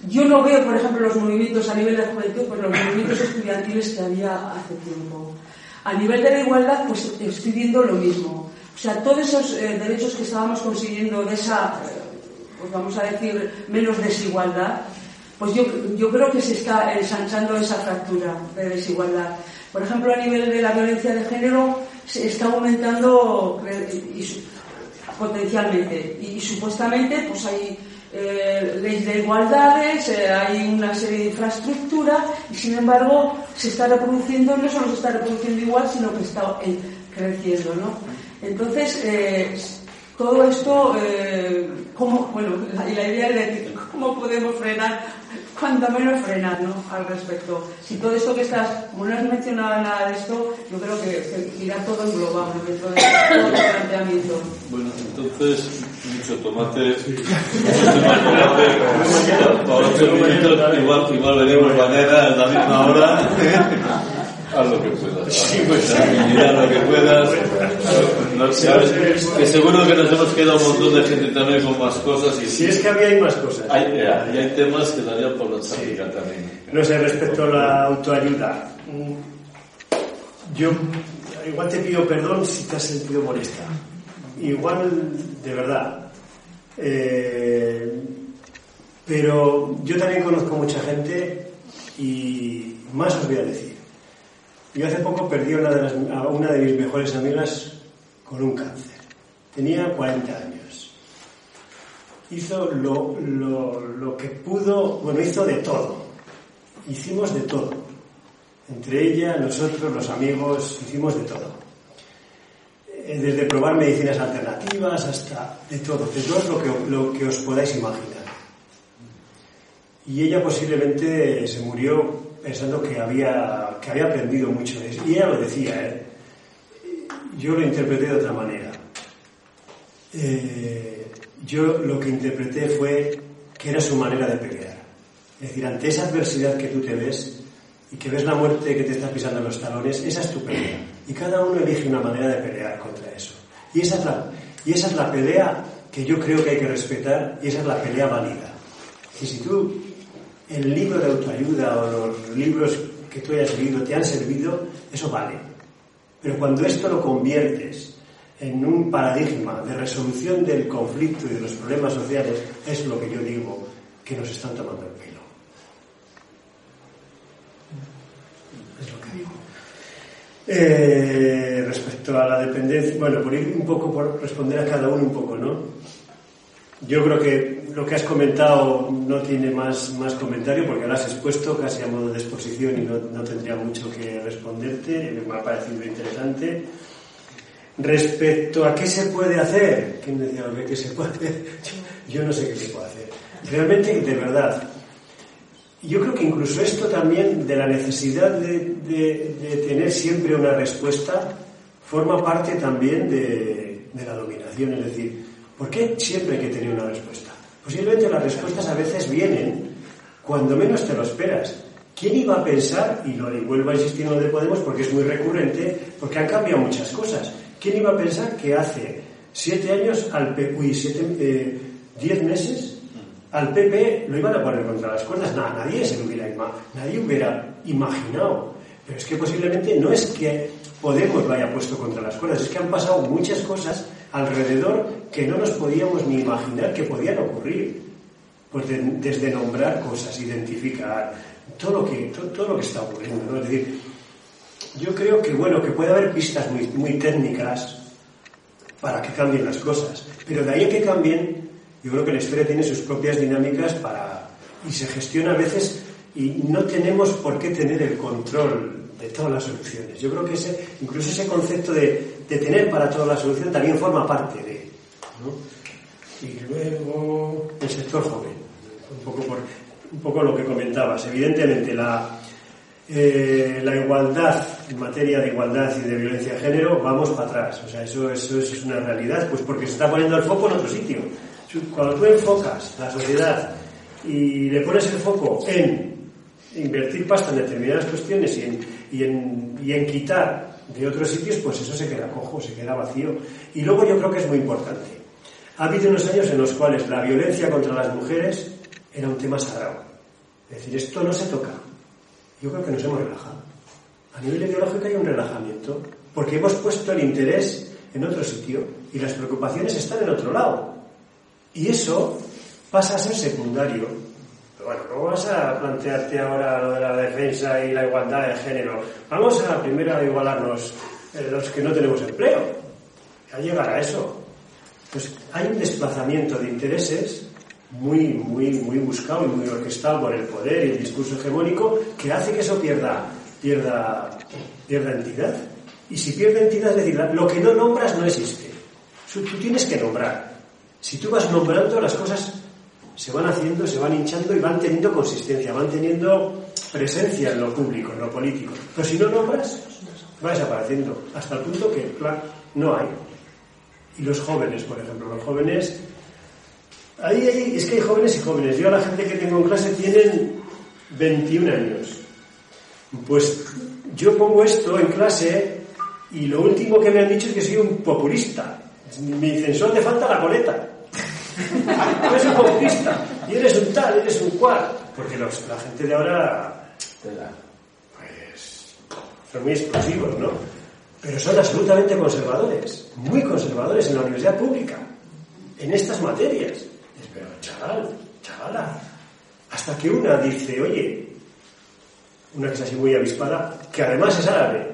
yo no veo, por ejemplo, los movimientos a nivel de juventud, pues los movimientos estudiantiles que había hace tiempo. A nivel de la igualdad, pues estoy viendo lo mismo. O sea, todos esos eh, derechos que estábamos consiguiendo de esa, pues vamos a decir, menos desigualdad, pues yo, yo creo que se está ensanchando esa fractura de desigualdad. Por ejemplo, a nivel de la violencia de género, se está aumentando y, y, potencialmente. Y, y supuestamente, pues hay eh, leyes de igualdades, eh, hay una serie de infraestructura, y sin embargo, se está reproduciendo, no solo se está reproduciendo igual, sino que está eh, creciendo, ¿no? Entonces, eh, todo esto, eh, ¿cómo, bueno, la, y la idea de cómo podemos frenar, cuanto menos frenar, ¿no?, al respecto. Si todo esto que estás, como no has mencionado nada de esto, yo creo que, que irá todo englobado dentro de todo el planteamiento. Bueno, entonces, mucho tomate, mucho tomate, para ocho minutos, igual, igual venimos mañana a la misma hora. Haz lo que puedas, sí, pues, haz lo que puedas. No, sabes, que seguro que nos hemos quedado un montón de gente también con más cosas. Y si es que había hay más cosas. Hay, hay, hay temas que darían por la chánica sí. También. No sé, respecto a la autoayuda, yo igual te pido perdón si te has sentido molesta. Igual, de verdad. Eh, pero yo también conozco mucha gente y más os voy a decir. Yo hace poco perdí a una de, las, a una de mis mejores amigas con un cáncer. Tenía cuarenta años. Hizo lo, lo, lo que pudo, bueno, hizo de todo. Hicimos de todo. Entre ella, nosotros, los amigos, hicimos de todo. Desde probar medicinas alternativas hasta de todo. De todo lo que, lo que os podáis imaginar. Y ella posiblemente se murió pensando que había, que había aprendido mucho de eso. Y ella lo decía, ¿eh? Yo lo interpreté de otra manera. Eh, yo lo que interpreté fue que era su manera de pelear. Es decir, ante esa adversidad que tú te ves y que ves la muerte que te está pisando en los talones, esa es tu pelea. Y cada uno elige una manera de pelear contra eso. Y esa es la, y esa es la pelea que yo creo que hay que respetar, y esa es la pelea válida. Y si tú, el libro de autoayuda o los libros que tú hayas leído te han servido, eso vale. Pero cuando esto lo conviertes en un paradigma de resolución del conflicto y de los problemas sociales, es lo que yo digo, que nos están tomando el pelo. Es lo que digo. Eh, respecto a la dependencia, bueno, por ir un poco, por responder a cada uno un poco, ¿no? Yo creo que lo que has comentado no tiene más, más comentario, porque lo has expuesto casi a modo de exposición y no, no tendría mucho que responderte. Me ha parecido interesante. Respecto a qué se puede hacer, ¿quién decía qué se puede hacer? Yo, yo no sé qué se puede hacer. Realmente, de verdad, yo creo que incluso esto también de la necesidad de, de, de tener siempre una respuesta forma parte también de, de la dominación. Es decir, ¿por qué siempre hay que tener una respuesta? Posiblemente las respuestas a veces vienen cuando menos te lo esperas. ¿Quién iba a pensar, y lo y vuelvo a insistir en lo de Podemos porque es muy recurrente, porque han cambiado muchas cosas? ¿Quién iba a pensar que hace siete años, al P P, uy, siete, eh, diez meses, al P P lo iban a poner contra las cuerdas? Nada, nadie se lo hubiera, nadie hubiera imaginado. Pero es que posiblemente no es que Podemos lo haya puesto contra las cuerdas, es que han pasado muchas cosas alrededor que no nos podíamos ni imaginar que podían ocurrir. Pues de, desde nombrar cosas, identificar todo lo que todo, todo lo que está ocurriendo, ¿no? Es decir, yo creo que bueno que puede haber pistas muy, muy técnicas para que cambien las cosas, pero de ahí a que cambien, yo creo que la historia tiene sus propias dinámicas para y se gestiona a veces y no tenemos por qué tener el control de todas las soluciones. Yo creo que ese, incluso ese concepto de, de tener para toda la solución también forma parte de, ¿no? Y luego el sector joven, un poco por un poco lo que comentabas. Evidentemente la eh, la igualdad en materia de igualdad y de violencia de género vamos para atrás. O sea, eso, eso es una realidad, pues porque se está poniendo el foco en otro sitio. Cuando tú enfocas la sociedad y le pones el foco en invertir pasta en determinadas cuestiones y en, y en, y en quitar de otros sitios, pues eso se queda cojo, se queda vacío. Y luego yo creo que es muy importante. Ha habido unos años en los cuales la violencia contra las mujeres era un tema sagrado. Es decir, esto no se toca. Yo creo que nos hemos relajado. A nivel ideológico hay un relajamiento, porque hemos puesto el interés en otro sitio y las preocupaciones están en otro lado. Y eso pasa a ser secundario. Pero bueno, ¿cómo vas a plantearte ahora lo de la defensa y la igualdad de género? Vamos a primero a igualarnos eh, los que no tenemos empleo. A llegar a eso. Pues hay un desplazamiento de intereses muy, muy, muy buscado y muy orquestado por el poder y el discurso hegemónico que hace que eso pierda, pierda, pierda entidad. Y si pierde entidad, es decir, lo que no nombras no existe. Tú tienes que nombrar. Si tú vas nombrando, las cosas se van haciendo, se van hinchando y van teniendo consistencia, van teniendo presencia en lo público, en lo político. Pero si no nombras, va desapareciendo. Hasta el punto que, claro, no hay. Y los jóvenes, por ejemplo, los jóvenes... Ahí, ahí, es que hay jóvenes y jóvenes. Yo a la gente que tengo en clase tienen veintiún años. Pues yo pongo esto en clase y lo último que me han dicho es que soy un populista. Me dicen, solo te falta la coleta. Eres un populista. Y eres un tal, eres un cual. Porque los, la gente de ahora... Pues... son muy explosivos, ¿no? Pero son absolutamente conservadores. Muy conservadores en la universidad pública. En estas materias. Pero chaval, chavala, hasta que una dice, oye, una que es así muy avispada, que además es árabe,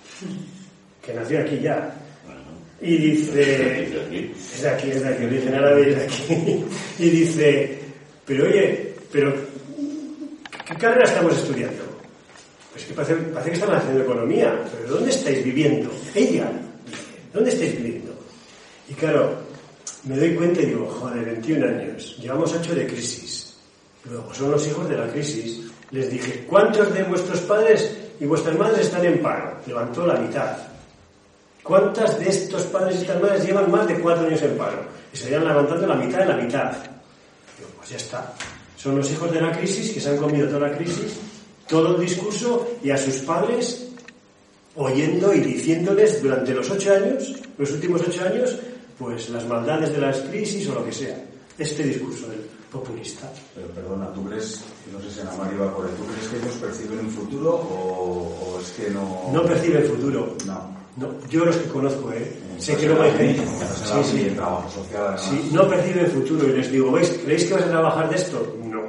que nació aquí ya, y dice, es de aquí, es de aquí, origen árabe, es de aquí, y dice, pero oye, pero ¿qué carrera estamos estudiando? Pues que parece, parece que estamos haciendo economía, pero ¿dónde estáis viviendo? Ella, ¿dónde estáis viviendo? Y claro, me doy cuenta y digo, joder, veintiún años, llevamos ocho de crisis. Luego son los hijos de la crisis. Les dije, ¿cuántos de vuestros padres y vuestras madres están en paro? Levantó la mitad. ¿Cuántas de estos padres y estas madres llevan más de cuatro años en paro? Y se vayan levantando la mitad de la mitad. Digo, pues ya está. Son los hijos de la crisis que se han comido toda la crisis, todo el discurso, y a sus padres oyendo y diciéndoles durante los ocho años, los últimos ocho años, pues las maldades de las crisis o lo que sea. Este discurso del populista. Pero perdona, ¿tú crees, no sé si Ana María va por ahí, ¿tú crees que ellos perciben un futuro o, o es que no...? No perciben futuro. No. No, yo los que conozco, ¿eh? En sé que no hay gente. Sí, sí. En trabajo social, además. Sí, no perciben futuro y les digo, ¿veis? ¿Creéis que vas a trabajar de esto? No.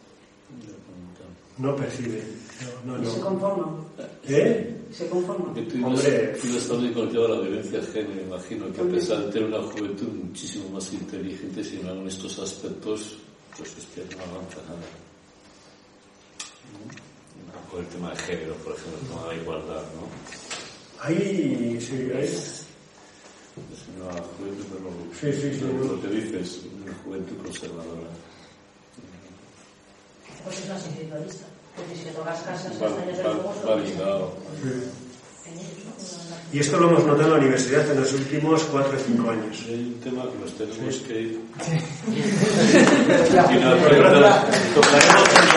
No perciben. No, no, no. Se conforman. ¿Eh? Se conforman. Que tú ibas, tú ibas también con el tema de la violencia de género, imagino que a pesar de tener una juventud muchísimo más inteligente, si no en estos aspectos, pues es que no avanza nada. ¿No? Con el tema de género, por ejemplo, el tema de la igualdad, ¿no? Ahí, sí, ahí. Es una juventud, pero Sí, sí, sí. lo, lo que dices, una juventud conservadora. Pues es más individualista. Porque si tocas casas, Va, castañas del va, fuego, va ligado. Y esto lo hemos notado en la universidad en los últimos cuatro o cinco años. Hay un tema que nos tenemos Sí. que ir. Sí. Y nos tocaremos